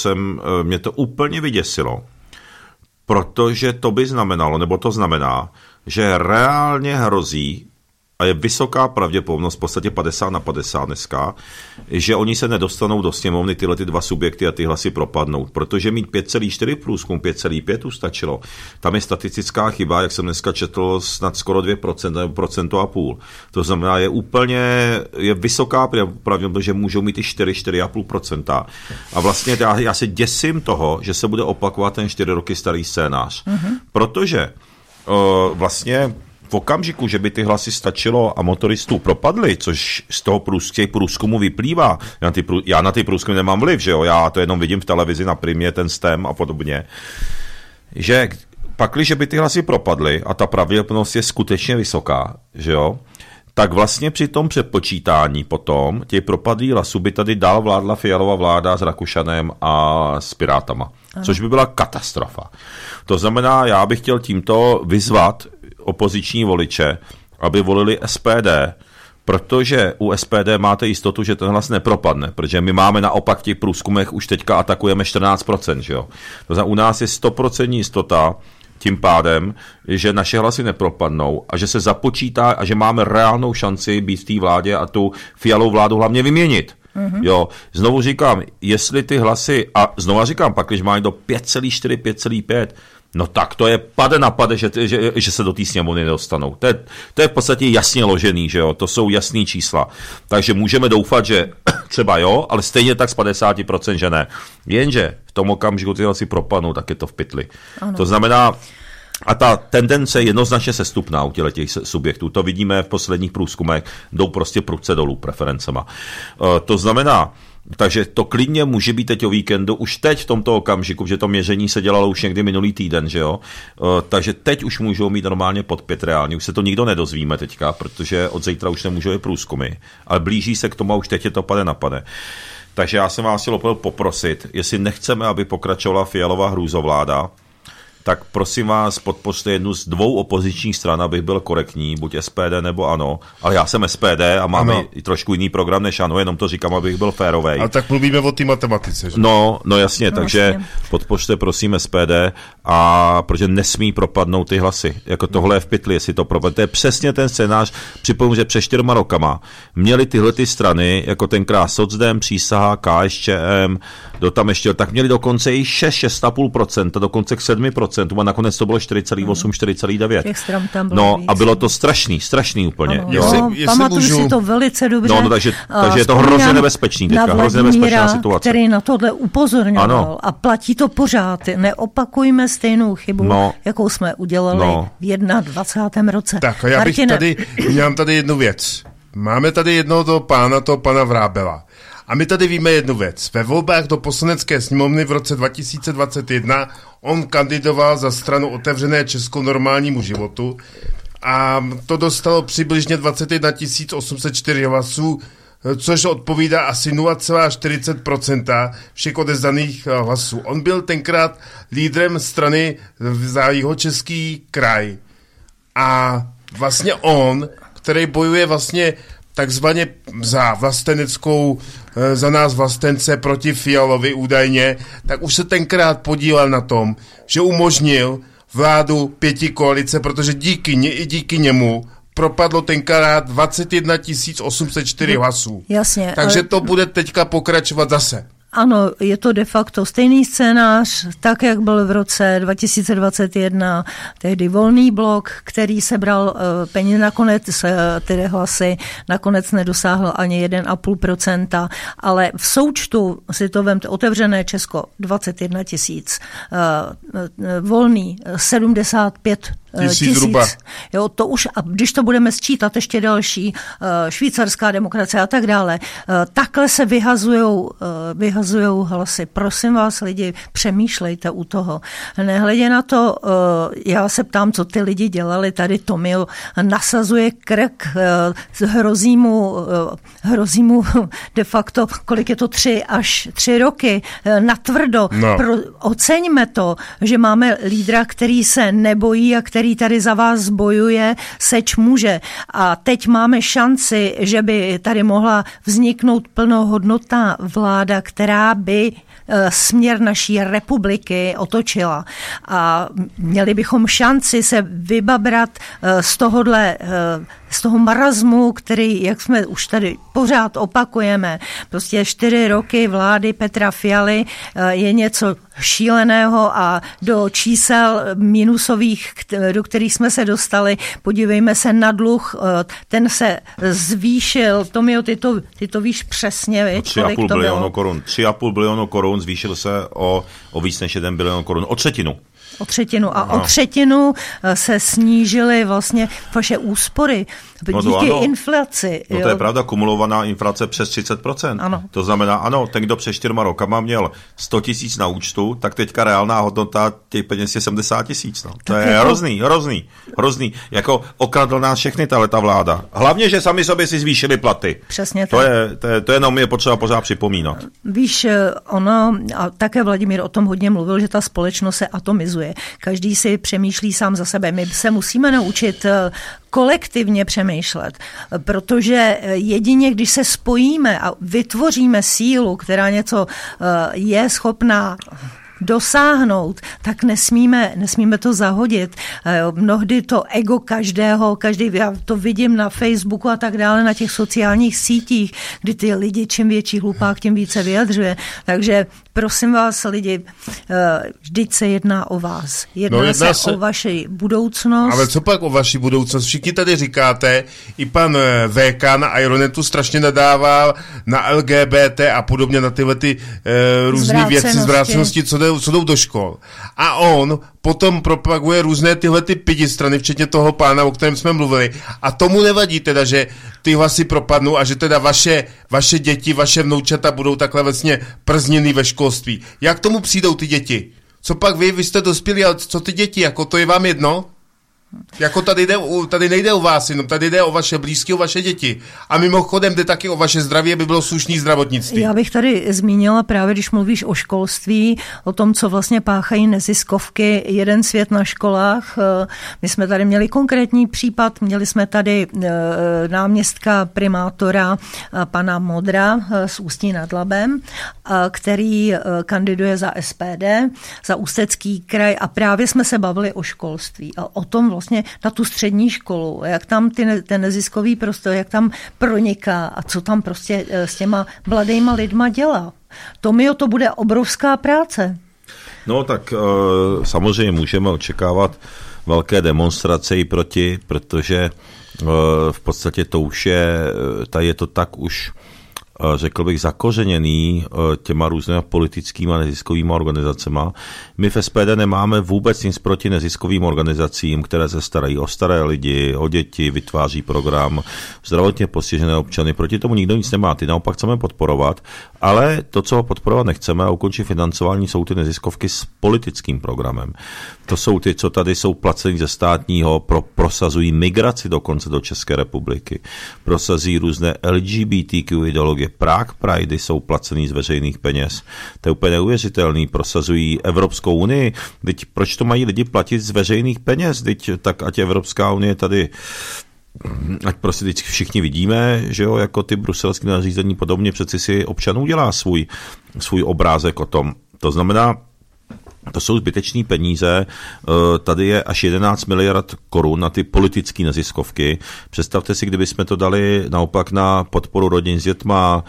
Speaker 3: protože to by znamenalo, nebo to znamená, že reálně hrozí, a je vysoká pravděpodobnost, v podstatě 50/50 dneska, že oni se nedostanou do sněmovny, tyhle ty dva subjekty a ty hlasy propadnou. Protože mít 5,4 průzkum, 5,5 už stačilo. Tam je statistická chyba, jak jsem dneska četl, snad skoro 2% nebo 1,5%. To znamená, je vysoká pravděpodobnost, že můžou mít i 4,5%. A vlastně já se děsím toho, že se bude opakovat ten 4 roky starý scénář. Protože vlastně v okamžiku, že by ty hlasy stačilo a motoristů propadly, což z toho průzkumu vyplývá, já na ty průzkumy nemám vliv, že jo, já to jenom vidím v televizi na Primě, ten STEM a podobně, že pakliže by ty hlasy propadly a ta pravděpodobnost je skutečně vysoká, že jo, tak vlastně při tom přepočítání potom těch propadlých hlasů by tady dál vládla Fialova vláda s Rakušanem a s Pirátama, což by byla katastrofa. To znamená, já bych chtěl tímto vyzvat opoziční voliče, aby volili SPD, protože u SPD máte jistotu, že ten hlas nepropadne, protože my máme naopak v těch průzkumech už teďka atakujeme 14%, že jo. To znamená, u nás je 100% jistota tím pádem, že naše hlasy nepropadnou a že se započítá a že máme reálnou šanci být v té vládě a tu Fialovou vládu hlavně vyměnit. Jo, znovu říkám, jestli ty hlasy, a znovu říkám, pak když mají do 5,4, 5,5, no tak to je pade na pade, že se do té sněmovny nedostanou. To je v podstatě jasně ložený, že jo, to jsou jasný čísla. Takže můžeme doufat, že třeba jo, ale stejně tak z 50%, že ne. Jenže v tom okamžiku ty hlasy propadnou, tak je to v pytli. To znamená, a ta tendence jednoznačně sestupná u těch subjektů. To vidíme v posledních průzkumech, jdou prostě prudce dolů preferencema. To znamená, takže to klidně může být teď o víkendu, už teď v tomto okamžiku, že to měření se dělalo už někdy minulý týden, že jo? Takže teď už můžou mít normálně pod 5 reálně, už se to nikdo nedozvíme teďka, protože od zítra už nemůžou je průzkumy, ale blíží se k tomu a už teď je to pade na pade. Takže já jsem vás chtěl opravdu poprosit, jestli nechceme, aby pokračovala Fialova hrůzovláda, tak prosím vás, podpořte jednu z 2 opozičních stran, abych byl korektní, buď SPD nebo ANO, ale já jsem SPD a máme i trošku jiný program než ANO, jenom to říkám, abych byl férovej.
Speaker 4: A tak mluvíme o té matematice, že?
Speaker 3: No jasně, takže podpořte prosím SPD, a protože nesmí propadnout ty hlasy. Jako tohle je v pytli, jestli to propadne. To je přesně ten scénář, připomínám, že před 4 rokama měly tyhle ty strany, jako tenkrát Socdem, Přísaha, KSČM, tam ještě, tak měli dokonce i 6,5%, dokonce k 7%, a nakonec to bylo 4,8, 4,9. No a bylo to strašný úplně.
Speaker 2: Pamatuju si to velice dobře.
Speaker 3: Takže je to hrozně nebezpečný teďka, hrozně nebezpečná situace.
Speaker 2: Který na tohle upozorňoval a platí to pořád. Neopakujme stejnou chybu, jakou jsme udělali v 21. roce.
Speaker 4: Tak a já mám tady jednu věc. Máme tady jednoho pana Vrábela. A my tady víme jednu věc. Ve volbách do poslanecké sněmovny v roce 2021 on kandidoval za stranu Otevřené Česko normálnímu životu a to dostalo přibližně 21 804 hlasů což odpovídá asi 0,40% všech odevzdaných hlasů. On byl tenkrát lídrem strany za Jihočeský kraj. A vlastně on, který bojuje vlastně takzvaně za vlasteneckou, za nás vlastence proti Fialovi údajně, tak už se tenkrát podílel na tom, že umožnil vládu pětikoalice, protože díky němu propadlo tenkrát 21 804 hlasů.
Speaker 2: Jasně.
Speaker 4: Takže to bude teďka pokračovat zase.
Speaker 2: Ano, je to de facto stejný scénář, tak jak byl v roce 2021, tehdy Volný blok, který sebral peníze, nakonec tedy hlasy, nakonec nedosáhl ani 1,5%, ale v součtu si to vemte, Otevřené Česko 21 000, Volný 75
Speaker 4: zhruba.
Speaker 2: Jo, to už, a když to budeme sčítat ještě další, švýcarská demokracie a tak dále, takhle se vyhazujou hlasy. Prosím vás, lidi, přemýšlejte u toho. Nehledě na to, já se ptám, co ty lidi dělali, tady Tomio nasazuje krk, hrozí mu de facto, kolik je to 3 roky, natvrdo.
Speaker 4: No.
Speaker 2: Oceňme to, že máme lídra, který se nebojí a který tady za vás bojuje, seč může. A teď máme šanci, že by tady mohla vzniknout plnohodnotná vláda, která by směr naší republiky otočila. A měli bychom šanci se vybabrat z toho marazmu, který, jak jsme už tady pořád opakujeme, prostě 4 roky vlády Petra Fialy je něco šíleného a do čísel minusových, do kterých jsme se dostali, podívejme se na dluh, ten se zvýšil, Tomio, ty to víš přesně,
Speaker 3: 3,5 bilionu korun. 3,5 bilionu korun zvýšil se o víc než 1 bilion korun. O třetinu. O třetinu se snížily vlastně vaše úspory díky inflaci. No to je pravda, kumulovaná inflace přes 30%.
Speaker 2: Ano.
Speaker 3: To znamená, ano, ten, kdo před 4 rokama měl 100 000 na účtu, tak teďka reálná hodnota těch peněz je 70 000. No. To je hrozný. Jako okradl nás všechny ta vláda. Hlavně, že sami sobě si zvýšili platy.
Speaker 2: Přesně
Speaker 3: tak. To jenom je potřeba pořád připomínat.
Speaker 2: Víš, ono, a také Vladimír o tom hodně mluvil, že ta společnost se atomizuje. Každý si přemýšlí sám za sebe. My se musíme naučit kolektivně přemýšlet, protože jedině, když se spojíme a vytvoříme sílu, která něco je schopná dosáhnout, tak nesmíme to zahodit. Mnohdy to ego každý, já to vidím na Facebooku a tak dále, na těch sociálních sítích, kdy ty lidi, čím větší hlupák, tím více vyjadřuje. Takže prosím vás, lidi, vždyť se jedná o vás. Jedná se o vaši budoucnost.
Speaker 4: Ale co pak o vaši budoucnost? Všichni tady říkáte, i pan VK na Ironetu strašně nadával na LGBT a podobně na tyhle různé věci, zvrácenosti, co jdou do škol. A on potom propaguje různé tyhle pidistrany, včetně toho pána, o kterém jsme mluvili. A tomu nevadí teda, že ty hlasy propadnou a že teda vaše děti, vaše vnoučata budou takhle vlastně przněný ve školství. Jak tomu přijdou ty děti? Co pak vy jste dospělí, ale co ty děti? Jako to je vám jedno? Jako tady nejde o vás jenom, tady jde o vaše blízké, o vaše děti. A mimochodem jde taky o vaše zdraví, aby bylo slušný zdravotnictví.
Speaker 2: Já bych tady zmínila právě, když mluvíš o školství, o tom, co vlastně páchají neziskovky, jeden svět na školách. My jsme tady měli konkrétní případ, měli jsme tady náměstka primátora pana Modra z Ústí nad Labem, který kandiduje za SPD, za Ústecký kraj a právě jsme se bavili o školství a o tom vlastně na tu střední školu, jak tam ten neziskový prostor, jak tam proniká a co tam prostě s těma mladýma lidma dělá. Tomio, to bude obrovská práce.
Speaker 3: No tak samozřejmě můžeme očekávat velké demonstrace i proti, protože v podstatě to už je to tak už řekl bych, zakořeněný těma různými politickými a neziskovými organizacemi. My v SPD nemáme vůbec nic proti neziskovým organizacím, které se starají o staré lidi, o děti, vytváří program zdravotně postižené občany. Proti tomu nikdo nic nemá, ty naopak chceme podporovat, ale to, co ho podporovat nechceme a ukončit financování, jsou ty neziskovky s politickým programem. To jsou ty, co tady jsou placení ze státního, prosazují migraci dokonce do České republiky, prosazují různé LGBTQ ideologie, Prague Pridey jsou placený z veřejných peněz. To je úplně neuvěřitelný, prosazují Evropskou unii. Teď proč to mají lidi platit z veřejných peněz? Teď tak ať Evropská unie tady, ať prostě teď všichni vidíme, že jo, jako ty bruselské nařízení podobně, přeci si občanů dělá svůj obrázek o tom. To znamená, to jsou zbytečné peníze, tady je až 11 miliard korun na ty politické neziskovky. Představte si, kdyby jsme to dali naopak na podporu rodin s dětma,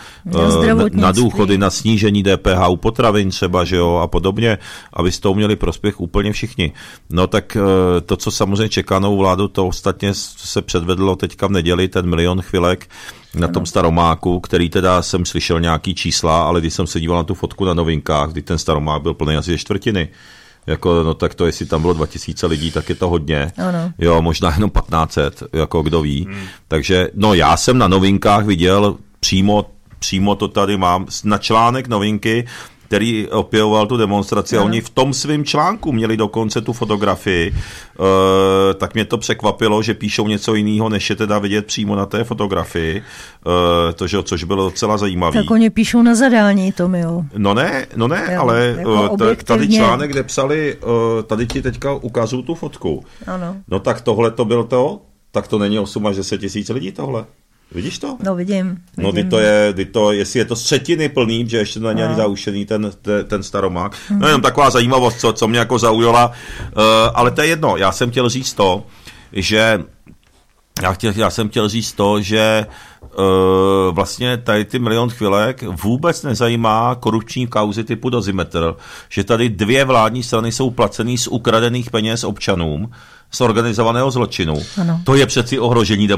Speaker 3: na důchody, na snížení DPH u potravin třeba, že jo, a podobně, aby z toho měli prospěch úplně všichni. No tak to, co samozřejmě čeká novou vládu, to ostatně se předvedlo teďka v neděli, ten 1 milion chvilek na tom Staromáku, který teda jsem slyšel nějaký čísla, ale když jsem se díval na tu fotku na Novinkách, kdy ten Staromák byl plný asi 1/4. Jako, no tak to, jestli tam bylo 2000 lidí, tak je to hodně. Ano. Jo, možná jenom 1500, jako kdo ví. Takže, no já jsem na Novinkách viděl, přímo to tady mám, na článek Novinky, který opěvoval tu demonstraci a oni v tom svém článku měli dokonce tu fotografii, tak mě to překvapilo, že píšou něco jiného, než je teda vidět přímo na té fotografii, což bylo docela zajímavé.
Speaker 2: Tak oni píšou na zadání, Tomio.
Speaker 3: No ne, jo, ale jako tady článek, kde psali, tady ti teďka ukážu tu fotku.
Speaker 2: Ano.
Speaker 3: No tak tohle to bylo to, tak to není 8 až 10 tisíc lidí tohle. Vidíš to?
Speaker 2: No vidím.
Speaker 3: No to jestli je to z třetiny plný, že ještě není ani zaušený ten Staromák. No jenom taková zajímavost, co mě jako zaujala, ale to je jedno. Já jsem chtěl říct to, že vlastně tady ty 1 milion chvilek vůbec nezajímá korupční kauzy typu Dozimetr, že tady 2 vládní strany jsou placený z ukradených peněz občanům z organizovaného zločinu. Ano. To je přeci ohrožení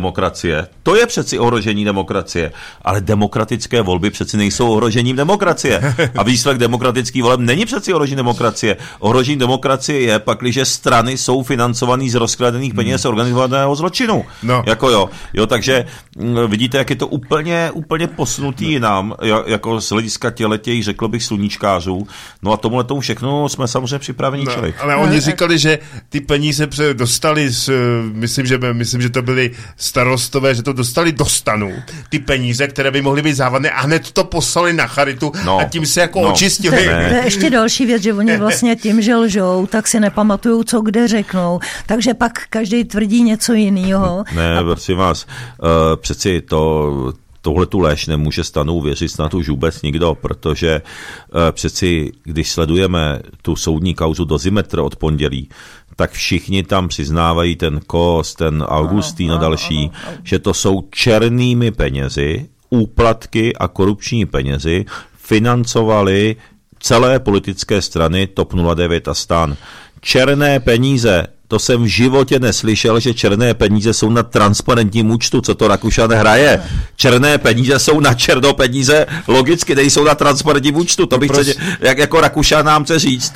Speaker 3: demokracie. Ale demokratické volby přeci nejsou ohrožením demokracie. A výsledek demokratických voleb není přeci ohrožení demokracie. Ohrožení demokracie je, pakliže strany jsou financovaný z rozkradených peněz organizovaného zločinu. No. Jo, takže vidíte, jak je to úplně posunutý jinam, jako z hlediska těch, řekl bych, sluníčkářů. No a tomuhle tomu všechno jsme samozřejmě připraveni čelit.
Speaker 4: Ale oni říkali, že ty peníze dostali, myslím, že to byli starostové, že to dostali do stanu, ty peníze, které by mohly být závadné a hned to poslali na charitu a tím se očistili.
Speaker 2: To je ještě další věc, že oni vlastně tím, že lžou, tak si nepamatujou, co kde řeknou, takže pak každý tvrdí něco jiného.
Speaker 3: Ne, prosím vás, přeci tuhletu lež nemůže Stanu věřit snad už vůbec nikdo, protože přeci, když sledujeme tu soudní kauzu Dozimetr od pondělí, tak všichni tam přiznávají ten Kos, ten Augustín a další, že to jsou černými penězi, úplatky a korupční penězi financovali celé politické strany TOP 09 a STAN. Černé peníze, to jsem v životě neslyšel, že černé peníze jsou na transparentním účtu, co to Rakušan hraje. Černé peníze jsou na černo peníze, logicky nejsou na transparentním účtu. To bych jako Rakušan nám chce říct,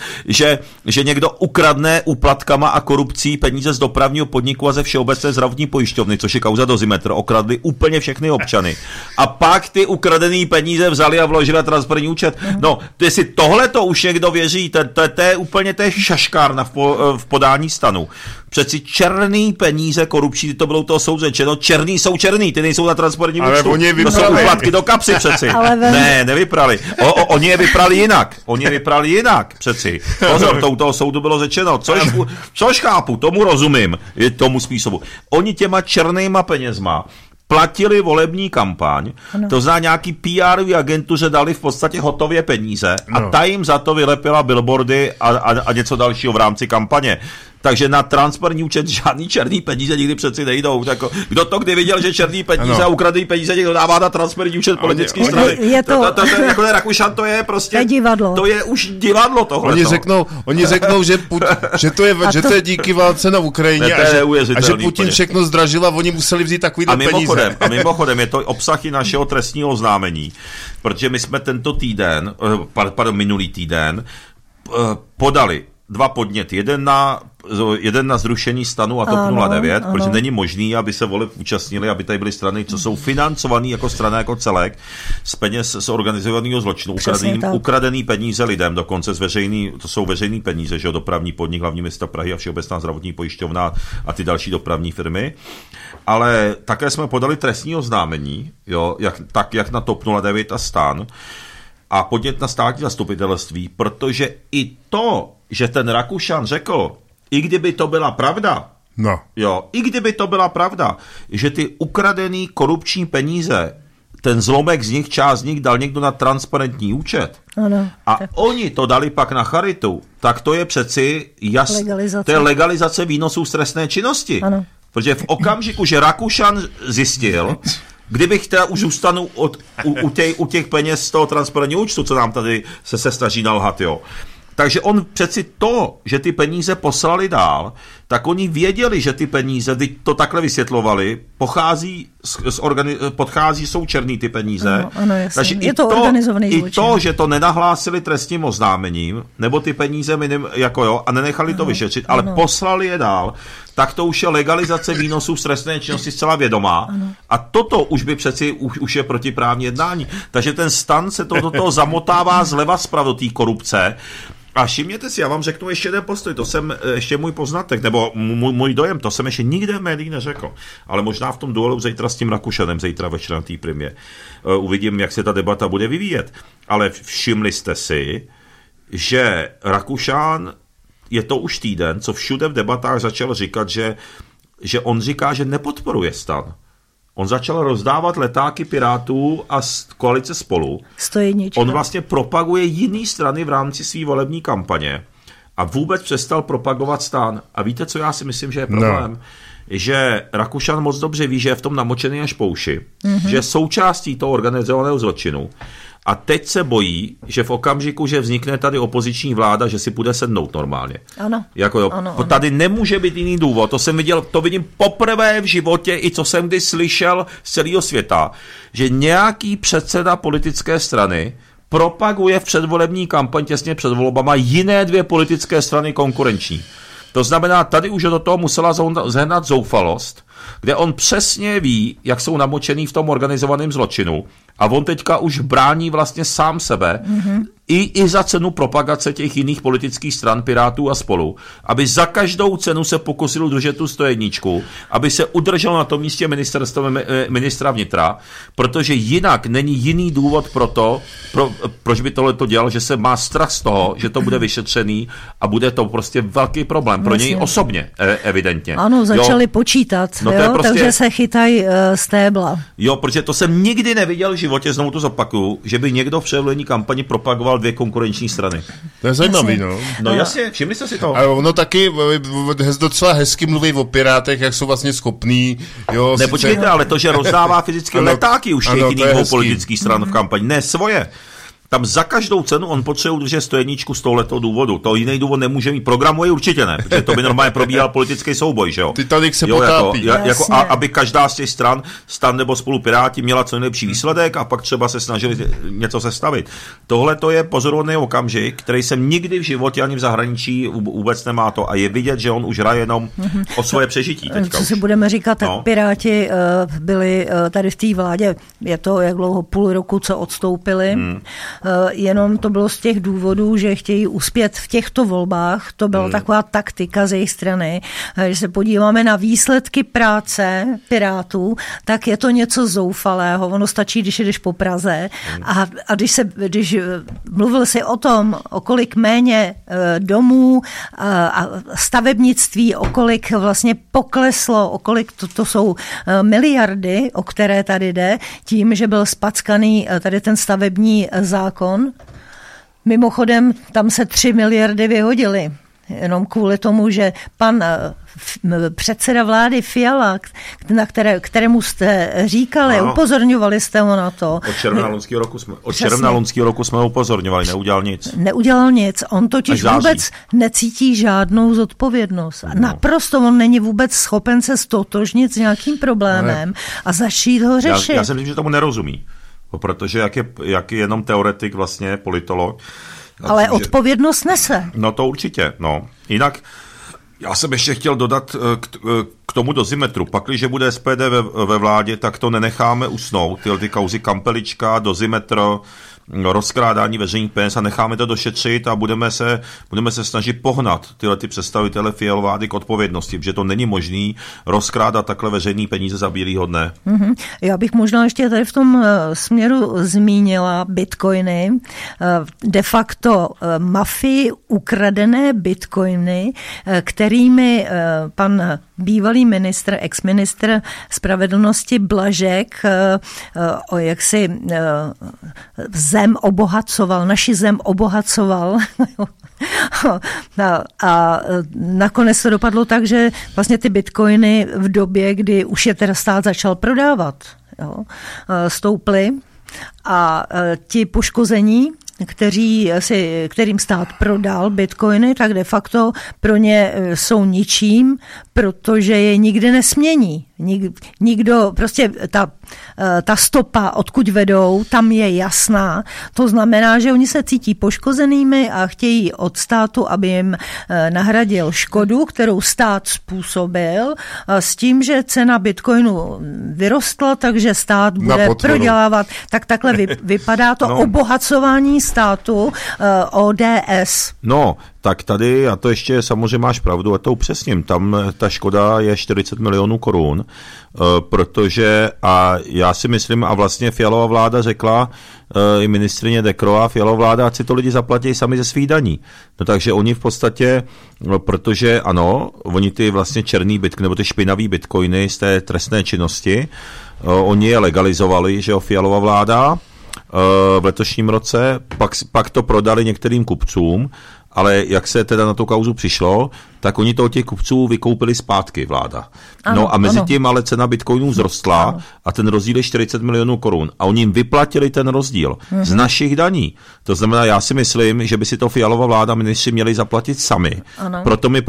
Speaker 3: že někdo ukradne úplatkama a korupcí peníze z dopravního podniku a ze Všeobecné zdravotní pojišťovny, což je kauza Dozimetr, okradli úplně všechny občany. A pak ty ukradený peníze vzali a vložili na transparentní účet. No, jestli tohle to už někdo věří, to je úplně šaškárna v podání Stanu. Přeci černý peníze korupční, to bylo toho soud řečeno, černý jsou černý, ty nejsou na transparentním účtu. To jsou úplatky do kapsy přeci. Ne, nevyprali. Oni je vyprali jinak přeci. Pozor, toho soudu bylo řečeno, což chápu, tomu rozumím, tomu způsobu. Oni těma černýma penězma platili volební kampaň, to znamená nějaký PR agentuře dali v podstatě hotově peníze a ta jim za to vylepila billboardy a něco dalšího v rámci kampaně. Takže na transparentní účet žádný černý peníze nikdy přeci nejdou. Jako, kdo to kdy viděl, že černý peníze a ukradený peníze někdo dává na transparentní účet politické strany? Jako Rakušan, to je prostě...
Speaker 2: divadlo.
Speaker 3: To je už divadlo tohle.
Speaker 4: Oni řeknou, že to je díky válce na Ukrajině a že Putin všechno zdražil a oni museli vzít takovýhle peníze.
Speaker 3: A mimochodem je to obsah i našeho trestního oznámení, protože my jsme minulý týden podali 2 podněty. Jeden na zrušení STANu a TOP 09, protože není možný, aby se voleb účastnili, aby tady byly strany, co jsou financované jako strana, jako celek, z peněz z organizovaného zločinu, ukradený peníze lidem, dokonce to jsou veřejný peníze, že jo, dopravní podnik hlavní města Prahy a Všeobecná zdravotní pojišťovna a ty další dopravní firmy. Ale také jsme podali trestní oznámení, jo, jak na TOP 09 a STAN, a podnět na státní zastupitelství, protože i to, že ten Rakušan řekl, i kdyby to byla pravda, že ty ukradený korupční peníze, ten zlomek z nich, část z nich dal někdo na transparentní účet a oni to dali pak na charitu, tak to je přeci to je legalizace výnosů z trestné činnosti. Ano. Protože v okamžiku, že Rakušan zjistil, kdybych teda už zůstanu u těch peněz z toho transparentního účtu, co nám tady se snaží nalhat, jo. Takže on přeci to, že ty peníze poslali dál, tak oni věděli, že ty peníze, to takhle vysvětlovali, jsou černý ty peníze.
Speaker 2: Ano, takže je to organizovaný zločin.
Speaker 3: I to, že to nenahlásili trestním oznámením, nebo ty peníze a nenechali to vyšetřit, ale poslali je dál, tak to už je legalizace výnosů z trestné činnosti zcela vědomá. Ano. A toto už by přeci už je protiprávní jednání. Takže ten STAN se do toho zamotává zleva zprava do té korupce. A všimněte si, já vám řeknu ještě jeden postoj, to jsem ještě můj poznatek, nebo můj dojem, to jsem ještě nikde v médiích neřekl, ale možná v tom duelu zítra s tím Rakušanem, zítra večer na té primě. Uvidím, jak se ta debata bude vyvíjet. Ale všimli jste si, že Rakušan, je to už týden, co všude v debatách začal říkat, že on říká, že nepodporuje STAN. On začal rozdávat letáky Pirátů a koalice Spolu.
Speaker 2: 101.
Speaker 3: On vlastně propaguje jiný strany v rámci své volební kampaně a vůbec přestal propagovat STAN. A víte, co já si myslím, že je problém? No. Že Rakušan moc dobře ví, že je v tom namočený až po uši, že je součástí toho organizovaného zločinu. A teď se bojí, že v okamžiku, že vznikne tady opoziční vláda, že si půjde sednout normálně.
Speaker 2: Ano.
Speaker 3: Ano. Tady nemůže být jiný důvod. To vidím poprvé v životě, i co jsem kdy slyšel z celého světa, že nějaký předseda politické strany propaguje v předvolební kampaň těsně před volbama jiné 2 politické strany konkurenční. To znamená, tady už do toho musela zehnat zoufalost, kde on přesně ví, jak jsou namočený v tom organizovaném zločinu a on teďka už brání vlastně sám sebe i za cenu propagace těch jiných politických stran, Pirátů a Spolu, aby za každou cenu se pokusil držet tu 101, aby se udržel na tom místě ministra vnitra, protože jinak není jiný důvod pro to, proč by tohleto dělal, že se má strach z toho, že to bude vyšetřený a bude to prostě velký problém pro něj osobně, evidentně.
Speaker 2: Ano, začali počítat, takže se chytají stébla.
Speaker 3: Jo, protože to jsem nikdy neviděl v životě, znovu to zopakuju, že by někdo v předvolební kampani propagoval 2 konkurenční strany.
Speaker 4: To je zajímavý,
Speaker 3: No jasně, všimli jste si to.
Speaker 4: A ono taky docela hezky mluví o Pirátech, jak jsou vlastně schopní. Jo,
Speaker 3: počkejte, ale to, že rozdává fyzicky letáky už těch jiných 2 politických stran v kampani, ne svoje. Tam za každou cenu on potřebuje udržet 101 z tohoto důvodu. To jiný důvod nemůže mít. Programuje určitě ne, protože to by normálně probíhal politický souboj, že jo?
Speaker 4: Titanic se potápí.
Speaker 3: Aby každá z těch stran, STAN nebo Spolu, Piráti, měla co nejlepší výsledek a pak třeba se snažili něco sestavit. Tohle to je pozoruhodný okamžik, který jsem nikdy v životě ani v zahraničí vůbec nemá to a je vidět, že on už hraje jenom o svoje přežití teďka.
Speaker 2: Co si budeme říkat, tak Piráti byli tady v té vládě, je to jak dlouho, půl roku, co odstoupili. Jenom to bylo z těch důvodů, že chtějí uspět v těchto volbách. To byla taková taktika z jejich strany. Když se podíváme na výsledky práce Pirátů, tak je to něco zoufalého. Ono stačí, když jdeš po Praze a když mluvil si o tom, o kolik méně domů a stavebnictví, o kolik vlastně pokleslo, o kolik to jsou miliardy, o které tady jde, tím, že byl spackaný tady ten stavební zákon. Mimochodem, tam se 3 miliardy vyhodily. Jenom kvůli tomu, že pan předseda vlády Fiala, kterému jste říkali, upozorňovali jste ho na to.
Speaker 3: Od června loňského roku jsme ho upozorňovali, neudělal nic.
Speaker 2: Neudělal nic, on totiž vůbec necítí žádnou zodpovědnost. No. Naprosto on není vůbec schopen se stotožnit s nějakým problémem a začít ho řešit.
Speaker 3: Já si myslím, že tomu nerozumí, protože jak je jenom teoretik vlastně, politolog.
Speaker 2: Ale myslím, odpovědnost nese.
Speaker 3: No to určitě, no. Jinak já jsem ještě chtěl dodat k tomu dozimetru. Pakliže bude SPD ve vládě, tak to nenecháme usnout. Ty kauzy Kampelička, dozimetr, rozkrádání veřejných peněz a necháme to došetřit a budeme se snažit pohnat tyhle ty představitele Fialovy vlády k odpovědnosti, protože to není možný rozkrádat takhle veřejný peníze za bílýho dne. Mm-hmm.
Speaker 2: Já bych možná ještě tady v tom směru zmínila bitcoiny. De facto mafii ukradené bitcoiny, kterými pan bývalý ministr, ex-ministr spravedlnosti Blažek naši zem obohacoval. A nakonec to dopadlo tak, že vlastně ty bitcoiny v době, kdy už je teda stát začal prodávat, stouply a ti poškození, kterým stát prodal bitcoiny, tak de facto pro ně jsou ničím, protože je nikdy nesmění. Nikdo, prostě ta stopa, odkud vedou, tam je jasná. To znamená, že oni se cítí poškozenými a chtějí od státu, aby jim nahradil škodu, kterou stát způsobil, s tím, že cena bitcoinu vyrostla, takže stát bude prodělávat. Tak takhle vypadá to obohacování státu ODS.
Speaker 3: No, tak tady, a to ještě samozřejmě máš pravdu, a to upřesním, tam ta škoda je 40 milionů korun, protože, a já si myslím, a vlastně Fialova vláda řekla, i ministryně Dekrová, Fialova vláda, ať si to lidi zaplatí sami ze svých daní. No takže oni v podstatě, protože ano, oni ty vlastně černý bitcoiny, nebo ty špinavý bitcoiny z té trestné činnosti, oni je legalizovali, že jo, Fialova vláda v letošním roce, pak to prodali některým kupcům, ale jak se teda na tu kauzu přišlo, tak oni to od těch kupců vykoupili zpátky vláda. Ano, no a mezi tím ale cena bitcoinů vzrostla a ten rozdíl je 40 milionů korun. A oni jim vyplatili ten rozdíl z našich daní. To znamená, já si myslím, že by si to Fialova vláda ministři měli zaplatit sami. Ano. Proto mi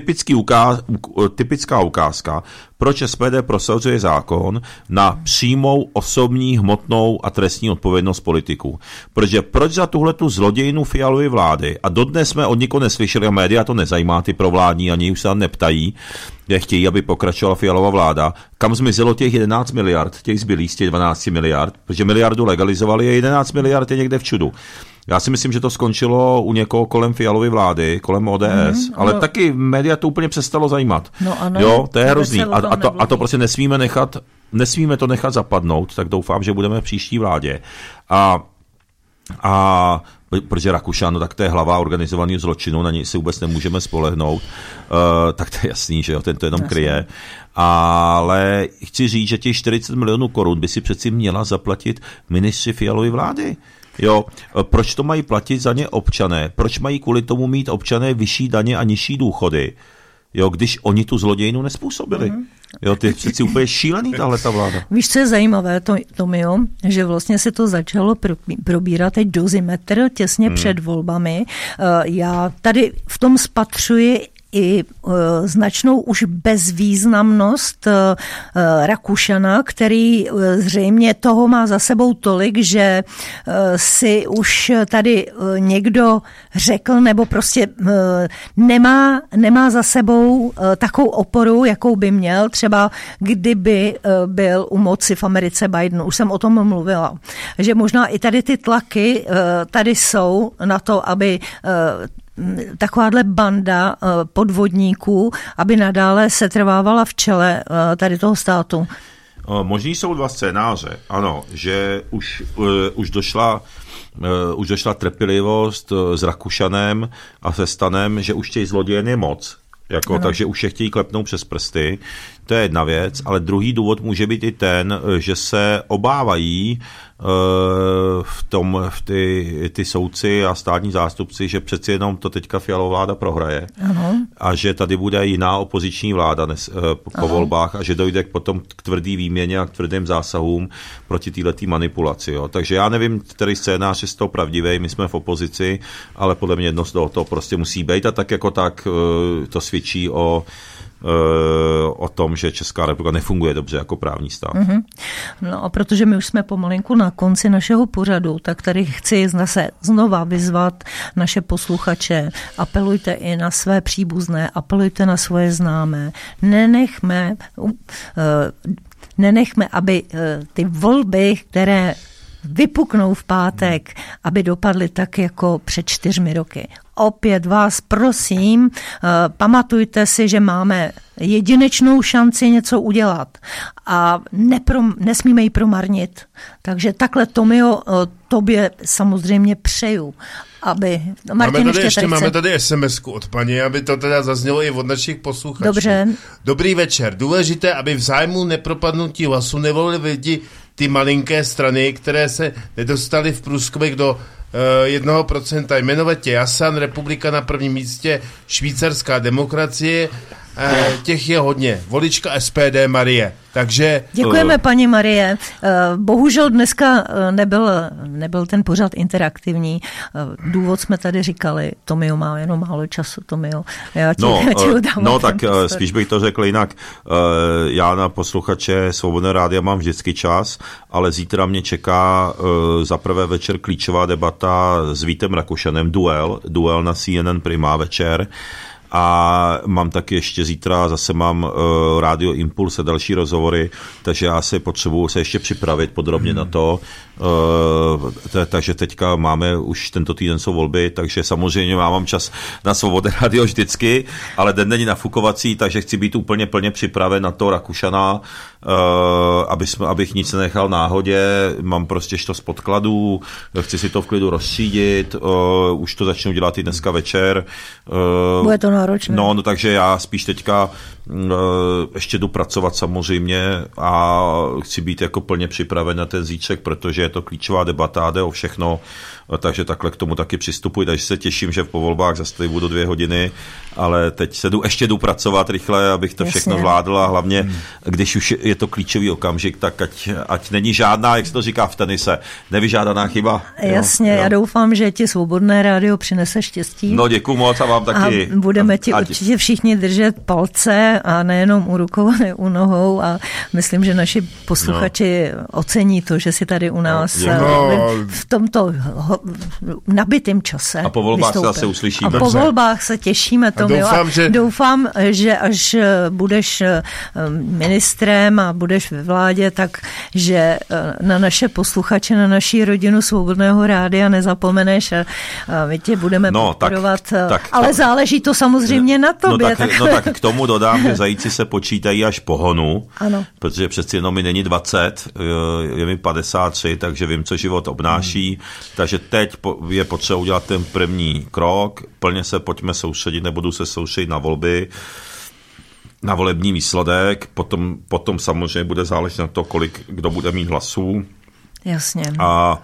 Speaker 3: typická ukázka, proč SPD prosazuje zákon na přímou osobní, hmotnou a trestní odpovědnost politiků. Protože proč za tuhletu zlodějinu Fialovy vlády, a dodnes jsme od nikoho neslyšeli a média to nezajímá, ty provládní, ani už se tam neptají, jak chtějí, aby pokračovala Fialova vláda, kam zmizelo těch 11 miliard, těch zbylých z těch 12 miliard, protože miliardu legalizovali a 11 miliard je někde v čudu. Já si myslím, že to skončilo u někoho kolem Fialovy vlády, kolem ODS, ale taky média to úplně přestalo zajímat. No ano, jo, to je hrozný. A to prostě nesmíme to nechat zapadnout, tak doufám, že budeme v příští vládě. A protože Rakušan, no tak to je hlava organizovaného zločinu, na něj si vůbec nemůžeme spolehnout, tak to je jasný, že jo, ten to jenom kryje. Ale chci říct, že těch 40 milionů korun by si přeci měla zaplatit ministři Fialovy vlády. Jo, proč to mají platit za ně občané? Proč mají kvůli tomu mít občané vyšší daně a nižší důchody? Jo, když oni tu zlodějinu nespůsobili. Jo, ty je přeci úplně šílený tahleta vláda.
Speaker 2: Víš, co je zajímavé, Tomio, že vlastně se to začalo probírat teď dozimetr těsně před volbami. Já tady v tom spatřuji i značnou už bezvýznamnost Rakušana, který zřejmě toho má za sebou tolik, že si už tady někdo řekl, nebo prostě nemá za sebou takovou oporu, jakou by měl, třeba kdyby byl u moci v Americe Biden. Už jsem o tom mluvila. Že možná i tady ty tlaky tady jsou na to, aby takováhle banda podvodníků, aby nadále se trvávala v čele tady toho státu.
Speaker 3: Možný jsou dva scénáře, ano, že už došla trpělivost s Rakušanem a se Stanem, že už těch zlodějen je moc Takže už je chtějí klepnout přes prsty. To je jedna věc, ale druhý důvod může být i ten, že se obávají ty soudci a státní zástupci, že přeci jenom to teďka Fialova vláda prohraje. Ano. A že tady bude jiná opoziční vláda po volbách a že dojde potom k tvrdý výměně a k tvrdým zásahům proti této manipulaci. Jo. Takže já nevím, který scénář je z toho pravdivý, my jsme v opozici, ale podle mě jedno z toho prostě musí být a tak jako tak to svědčí o tom, že Česká republika nefunguje dobře jako právní stát. Mm-hmm.
Speaker 2: No a protože my už jsme pomalinku na konci našeho pořadu, tak tady chci zase znova vyzvat naše posluchače. Apelujte i na své příbuzné, apelujte na svoje známé. Nenechme, aby ty volby, které vypuknou v pátek, aby dopadly tak jako před 4 roky. Opět vás prosím, pamatujte si, že máme jedinečnou šanci něco udělat a nesmíme ji promarnit. Takže takhle, Tomio, tobě samozřejmě přeju, aby...
Speaker 4: Máme tady SMS-ku od paní, aby to teda zaznělo i od našich posluchačů.
Speaker 2: Dobře.
Speaker 4: Dobrý večer. Důležité, aby v zájmu nepropadnutí hlasu nevolili lidi ty malinké strany, které se nedostaly v průzkumech do 1%. Jmenovitě Jasan, Republika na prvním místě, Švýcarská demokracie, těch je hodně. Volička SPD Marie. Takže...
Speaker 2: Děkujeme, paní Marie. Bohužel dneska nebyl ten pořad interaktivní. Důvod jsme tady říkali. Tomio má jenom málo času, Tomio.
Speaker 3: Tak spíš bych to řekl jinak. Já na posluchače Svobodného rádia mám vždycky čas, ale zítra mě čeká za prvé večer klíčová debata s Vítem Rakušanem, duel na CNN Prima večer. A mám taky ještě zítra, zase mám Rádio Impuls a další rozhovory, takže já si potřebuji se ještě připravit podrobně na to. Takže teďka máme, už tento týden jsou volby, takže samozřejmě já mám čas na Svobodné rádio vždycky, ale den není nafukovací, takže chci být úplně plně připraven na to Rakušana, abych nic nenechal náhodě, mám prostě štos podkladů, chci si to v klidu rozstřídit, už to začnu dělat i dneska večer.
Speaker 2: Bude to náročné.
Speaker 3: No, takže já spíš teďka ještě jdu pracovat samozřejmě a chci být jako plně připraven na ten zítřek, protože je to klíčová debata, jde o všechno, takže takhle k tomu taky přistupuji, takže se těším, že po volbách zase tady budu 2 hodiny, ale teď ještě jdu pracovat rychle, abych to všechno zvládl a hlavně, když už je to klíčový okamžik, tak ať není žádná, jak se to říká v tenise, nevyžádaná chyba.
Speaker 2: Jasně, jo. Já doufám, že ti Svobodné rádio přinese štěstí.
Speaker 3: No děkuju moc a vám taky.
Speaker 2: A budeme ti určitě všichni držet palce a nejenom u rukou, ale u nohou a myslím, že naši posluchači ocení to, že si tady u nás v tomto nabitém čase
Speaker 3: a po volbách se zase uslyšíme.
Speaker 2: A po volbách se těšíme tomu. Doufám, že až budeš ministrem a budeš ve vládě, tak že na naše posluchače, na naši rodinu Svobodného rádia nezapomeneš a my tě budeme podporovat. Ale záleží to samozřejmě na tobě.
Speaker 3: Tak k tomu dodám, že zajíci se počítají až po honu, ano. Protože přeci jenom mi není 20, je mi 53, takže vím, co život obnáší. Takže teď je potřeba udělat ten první krok, plně se pojďme soustředit, nebudu se soustředit na volby, na volební výsledek, potom samozřejmě bude záležet na to, kdo bude mít hlasů.
Speaker 2: Jasně.
Speaker 3: A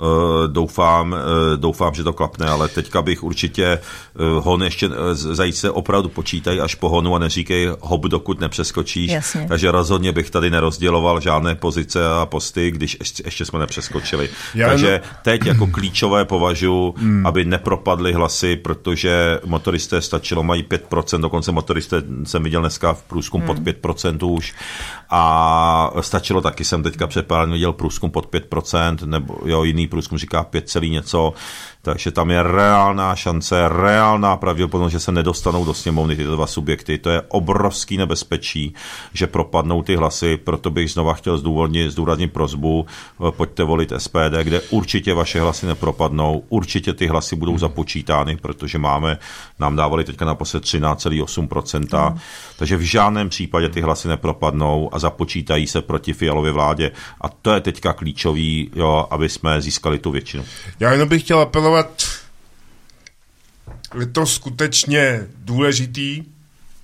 Speaker 3: doufám, že to klapne, ale teďka bych určitě hon ještě zajíce opravdu počítají až po honu a neříkej hop, dokud nepřeskočíš.
Speaker 2: Jasně.
Speaker 3: Takže rozhodně bych tady nerozděloval žádné pozice a posty, když ještě jsme nepřeskočili. Takže teď jako klíčové považuji, aby nepropadly hlasy, protože motoristé stačilo, mají 5%, dokonce motoristé jsem viděl dneska v průzkum pod 5% už a stačilo taky, jsem teďka před pár viděl průzkum pod 5%, nebo jiný průzkum říká 5, něco, takže tam je reálná šance, reálná pravděpodobnost, že se nedostanou do sněmovny tyto 2 subjekty. To je obrovský nebezpečí, že propadnou ty hlasy, proto bych znova chtěl zdůraznit prosbu, pojďte volit SPD, kde určitě vaše hlasy nepropadnou, určitě ty hlasy budou započítány, protože nám dávali teďka naposled 13,8%, takže v žádném případě ty hlasy nepropadnou a započítají se proti Fialově vládě. A to je teďka klíčový, aby jsme získali tu většinu.
Speaker 4: Já jenom bych chtěl apelovat, je to skutečně důležitý,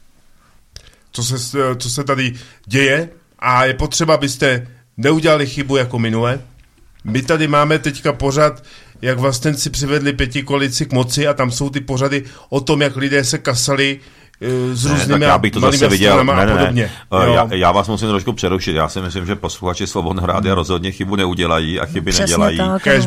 Speaker 4: co se tady děje a je potřeba, abyste neudělali chybu jako minule. My tady máme teďka pořad, jak vlastenci přivedli pětikoalici k moci a tam jsou ty pořady o tom, jak lidé se kasali s různými malými stranami a podobně.
Speaker 3: Já vás musím trošku přerušit. Já si myslím, že posluchači Svobodného rádia rozhodně chybu neudělají a chyby nedělají.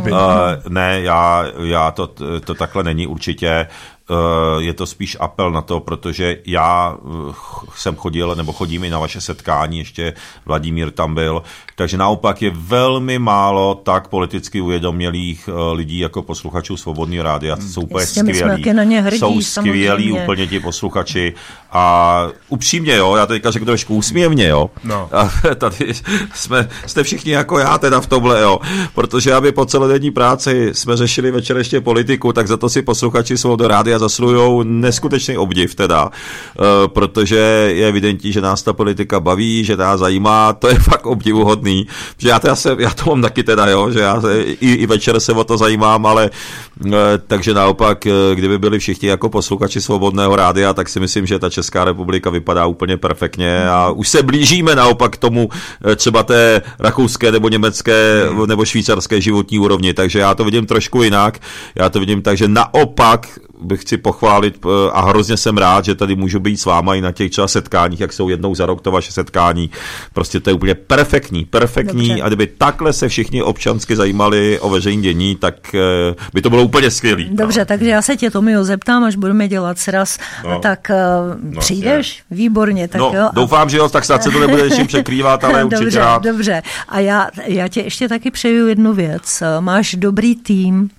Speaker 3: Ne, já to takhle není určitě. Je to spíš apel na to, protože já jsem chodil, nebo chodím i na vaše setkání, ještě Vladimír tam byl, takže naopak je velmi málo tak politicky uvědomělých lidí jako posluchačů Svobodného rádia. Jsou úplně skvělí. Jsou skvělí úplně ti posluchači a upřímně, jo, já teďka řeknu trošku úsměvně, jo. No. A tady jste všichni jako já teda v tomhle, jo, protože aby po celodenní práci jsme řešili večer ještě politiku, tak za to si posluchači Svobodného rádia zaslujou neskutečný obdiv teda, protože je evidentní, že nás ta politika baví, že nás zajímá, to je fakt obdivuhodný, že já to mám taky teda, jo, že já i večer se o to zajímám, ale takže naopak, kdyby byli všichni jako posluchači Svobodného rádia, tak si myslím, že ta Česká republika vypadá úplně perfektně a už se blížíme naopak k tomu třeba té rakouské nebo německé nebo švýcarské životní úrovni, takže já to vidím trošku jinak, já to vidím tak, že naopak bych chci pochválit a hrozně jsem rád, že tady můžu být s váma i na těch třeba setkáních, jak jsou jednou za rok to vaše setkání. Prostě to je úplně perfektní. Dobře. A kdyby takhle se všichni občansky zajímali o veřejné dění, tak by to bylo úplně skvělý.
Speaker 2: Dobře, takže já se tě, Tomio, zeptám, až budeme dělat sraz, tak přijdeš? Je. Výborně. Tak jo.
Speaker 3: Doufám, že jo, tak snad se to nebude ještě překrývat, ale určitě rád.
Speaker 2: Dobře. A já tě ještě taky přeju jednu věc. Máš dobrý tým,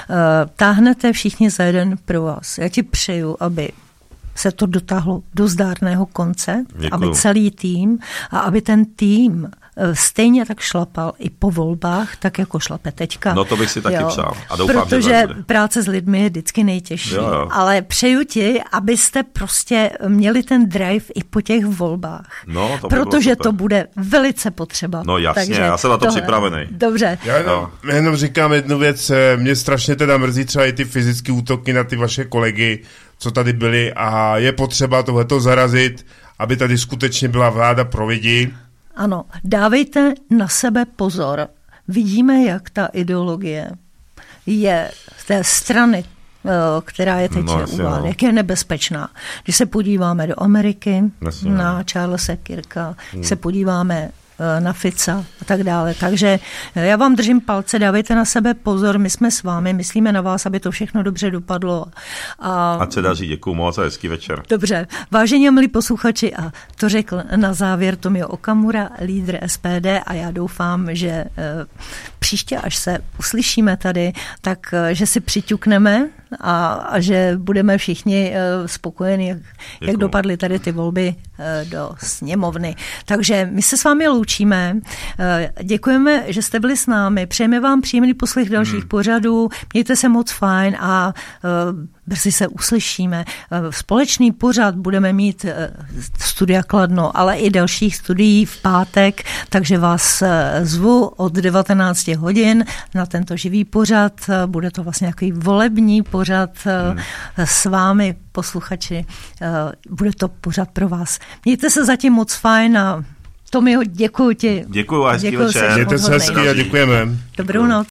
Speaker 2: táhnete všichni za jeden pro vás. Já ti přeju, aby se to dotáhlo do zdárného konce, děkuju. Aby celý tým a aby ten tým stejně tak šlapal i po volbách, tak jako šlape teďka.
Speaker 3: No to bych si taky přál. A doufám,
Speaker 2: protože práce s lidmi je vždycky nejtěžší. Jo. Ale přeju ti, abyste prostě měli ten drive i po těch volbách.
Speaker 3: No, to
Speaker 2: protože to bude velice potřeba.
Speaker 3: No jasně, takže já jsem na to připravený.
Speaker 2: Dobře.
Speaker 4: Já jenom říkám jednu věc, mě strašně teda mrzí třeba i ty fyzické útoky na ty vaše kolegy, co tady byli a je potřeba tohleto zarazit, aby tady skutečně byla vláda pro lidi.
Speaker 2: Ano, dávejte na sebe pozor. Vidíme, jak ta ideologie je z té strany, která je teď u vlády, jak je nebezpečná. Když se podíváme do Ameriky, na Charlese Kirka, když se podíváme na Fica a tak dále. Takže já vám držím palce, dávejte na sebe pozor, my jsme s vámi, myslíme na vás, aby to všechno dobře dopadlo.
Speaker 3: Ať se daří, děkuju moc a hezký večer.
Speaker 2: Dobře, vážení a milí posluchači, a to řekl na závěr Tomio Okamura, lídr SPD, a já doufám, že příště, až se uslyšíme tady, tak že si přiťukneme a že budeme všichni spokojeni, jak dopadly tady ty volby do sněmovny. Takže my se s vámi loučíme. Děkujeme, že jste byli s námi. Přejeme vám příjemný poslech dalších pořadů. Mějte se moc fajn a brzy se uslyšíme. Společný pořad budeme mít Studia Kladno, ale i dalších studií v pátek, takže vás zvu od 19 hodin na tento živý pořad. Bude to vlastně nějaký volební pořad s vámi, posluchači. Bude to pořad pro vás. Mějte se zatím moc fajn a Tomio, děkuji ti.
Speaker 3: Děkuji a hezký večer.
Speaker 4: Mějte se hezky a děkujeme.
Speaker 2: Dobrou noc.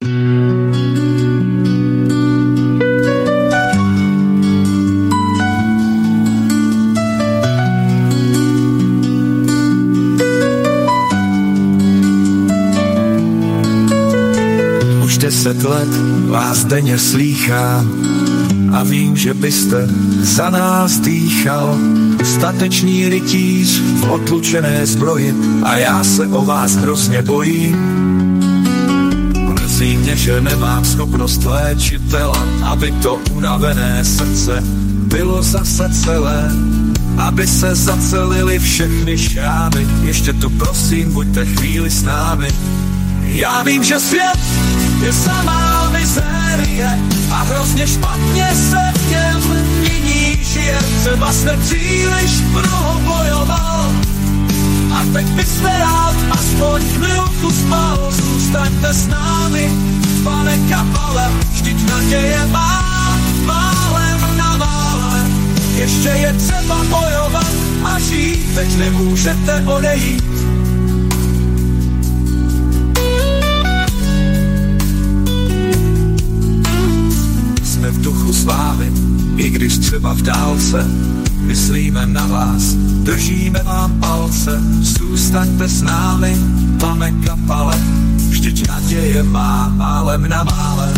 Speaker 1: Už 10 let vás denně slýchám a vím, že byste za nás dýchal. Statečný rytíř v otlučené zbroji a já se o vás hrozně bojím. Mrzí mě, že nemám schopnost léčitela, aby to unavené srdce bylo zase celé, aby se zacelily všechny šámy. Ještě tu prosím, buďte chvíli s námi. Já vím, že svět je samá mizérie a hrozně špatně se v něm nyní žije. Třeba jste příliš mnoho bojoval a teď byste rád aspoň chvilku spal. Zůstaňte s námi, pane kapale, vždyť naděje má málem na málem. Ještě je třeba bojovat a žít, teď nemůžete odejít. Jsme v duchu s vámi, i když třeba v dálce, myslíme na vás, držíme vám palce, zůstaňte s námi, máme kapale, vždyť naděje má málem na málem.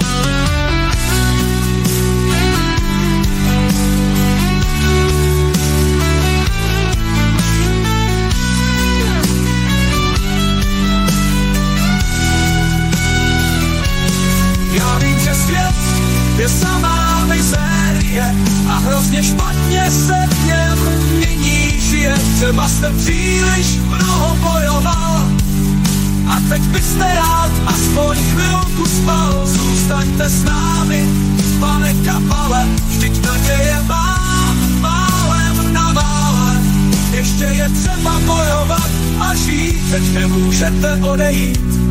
Speaker 1: Já vím, že svět je samá mizérie a hrozně špatně se v něm nyní žije. Třeba jste příliš mnoho bojoval a teď byste rád aspoň chvilku spal. Zůstaňte s námi, pane kapale, vždyť naděje mám málem na mále. Ještě je třeba bojovat a žít, teď nemůžete odejít.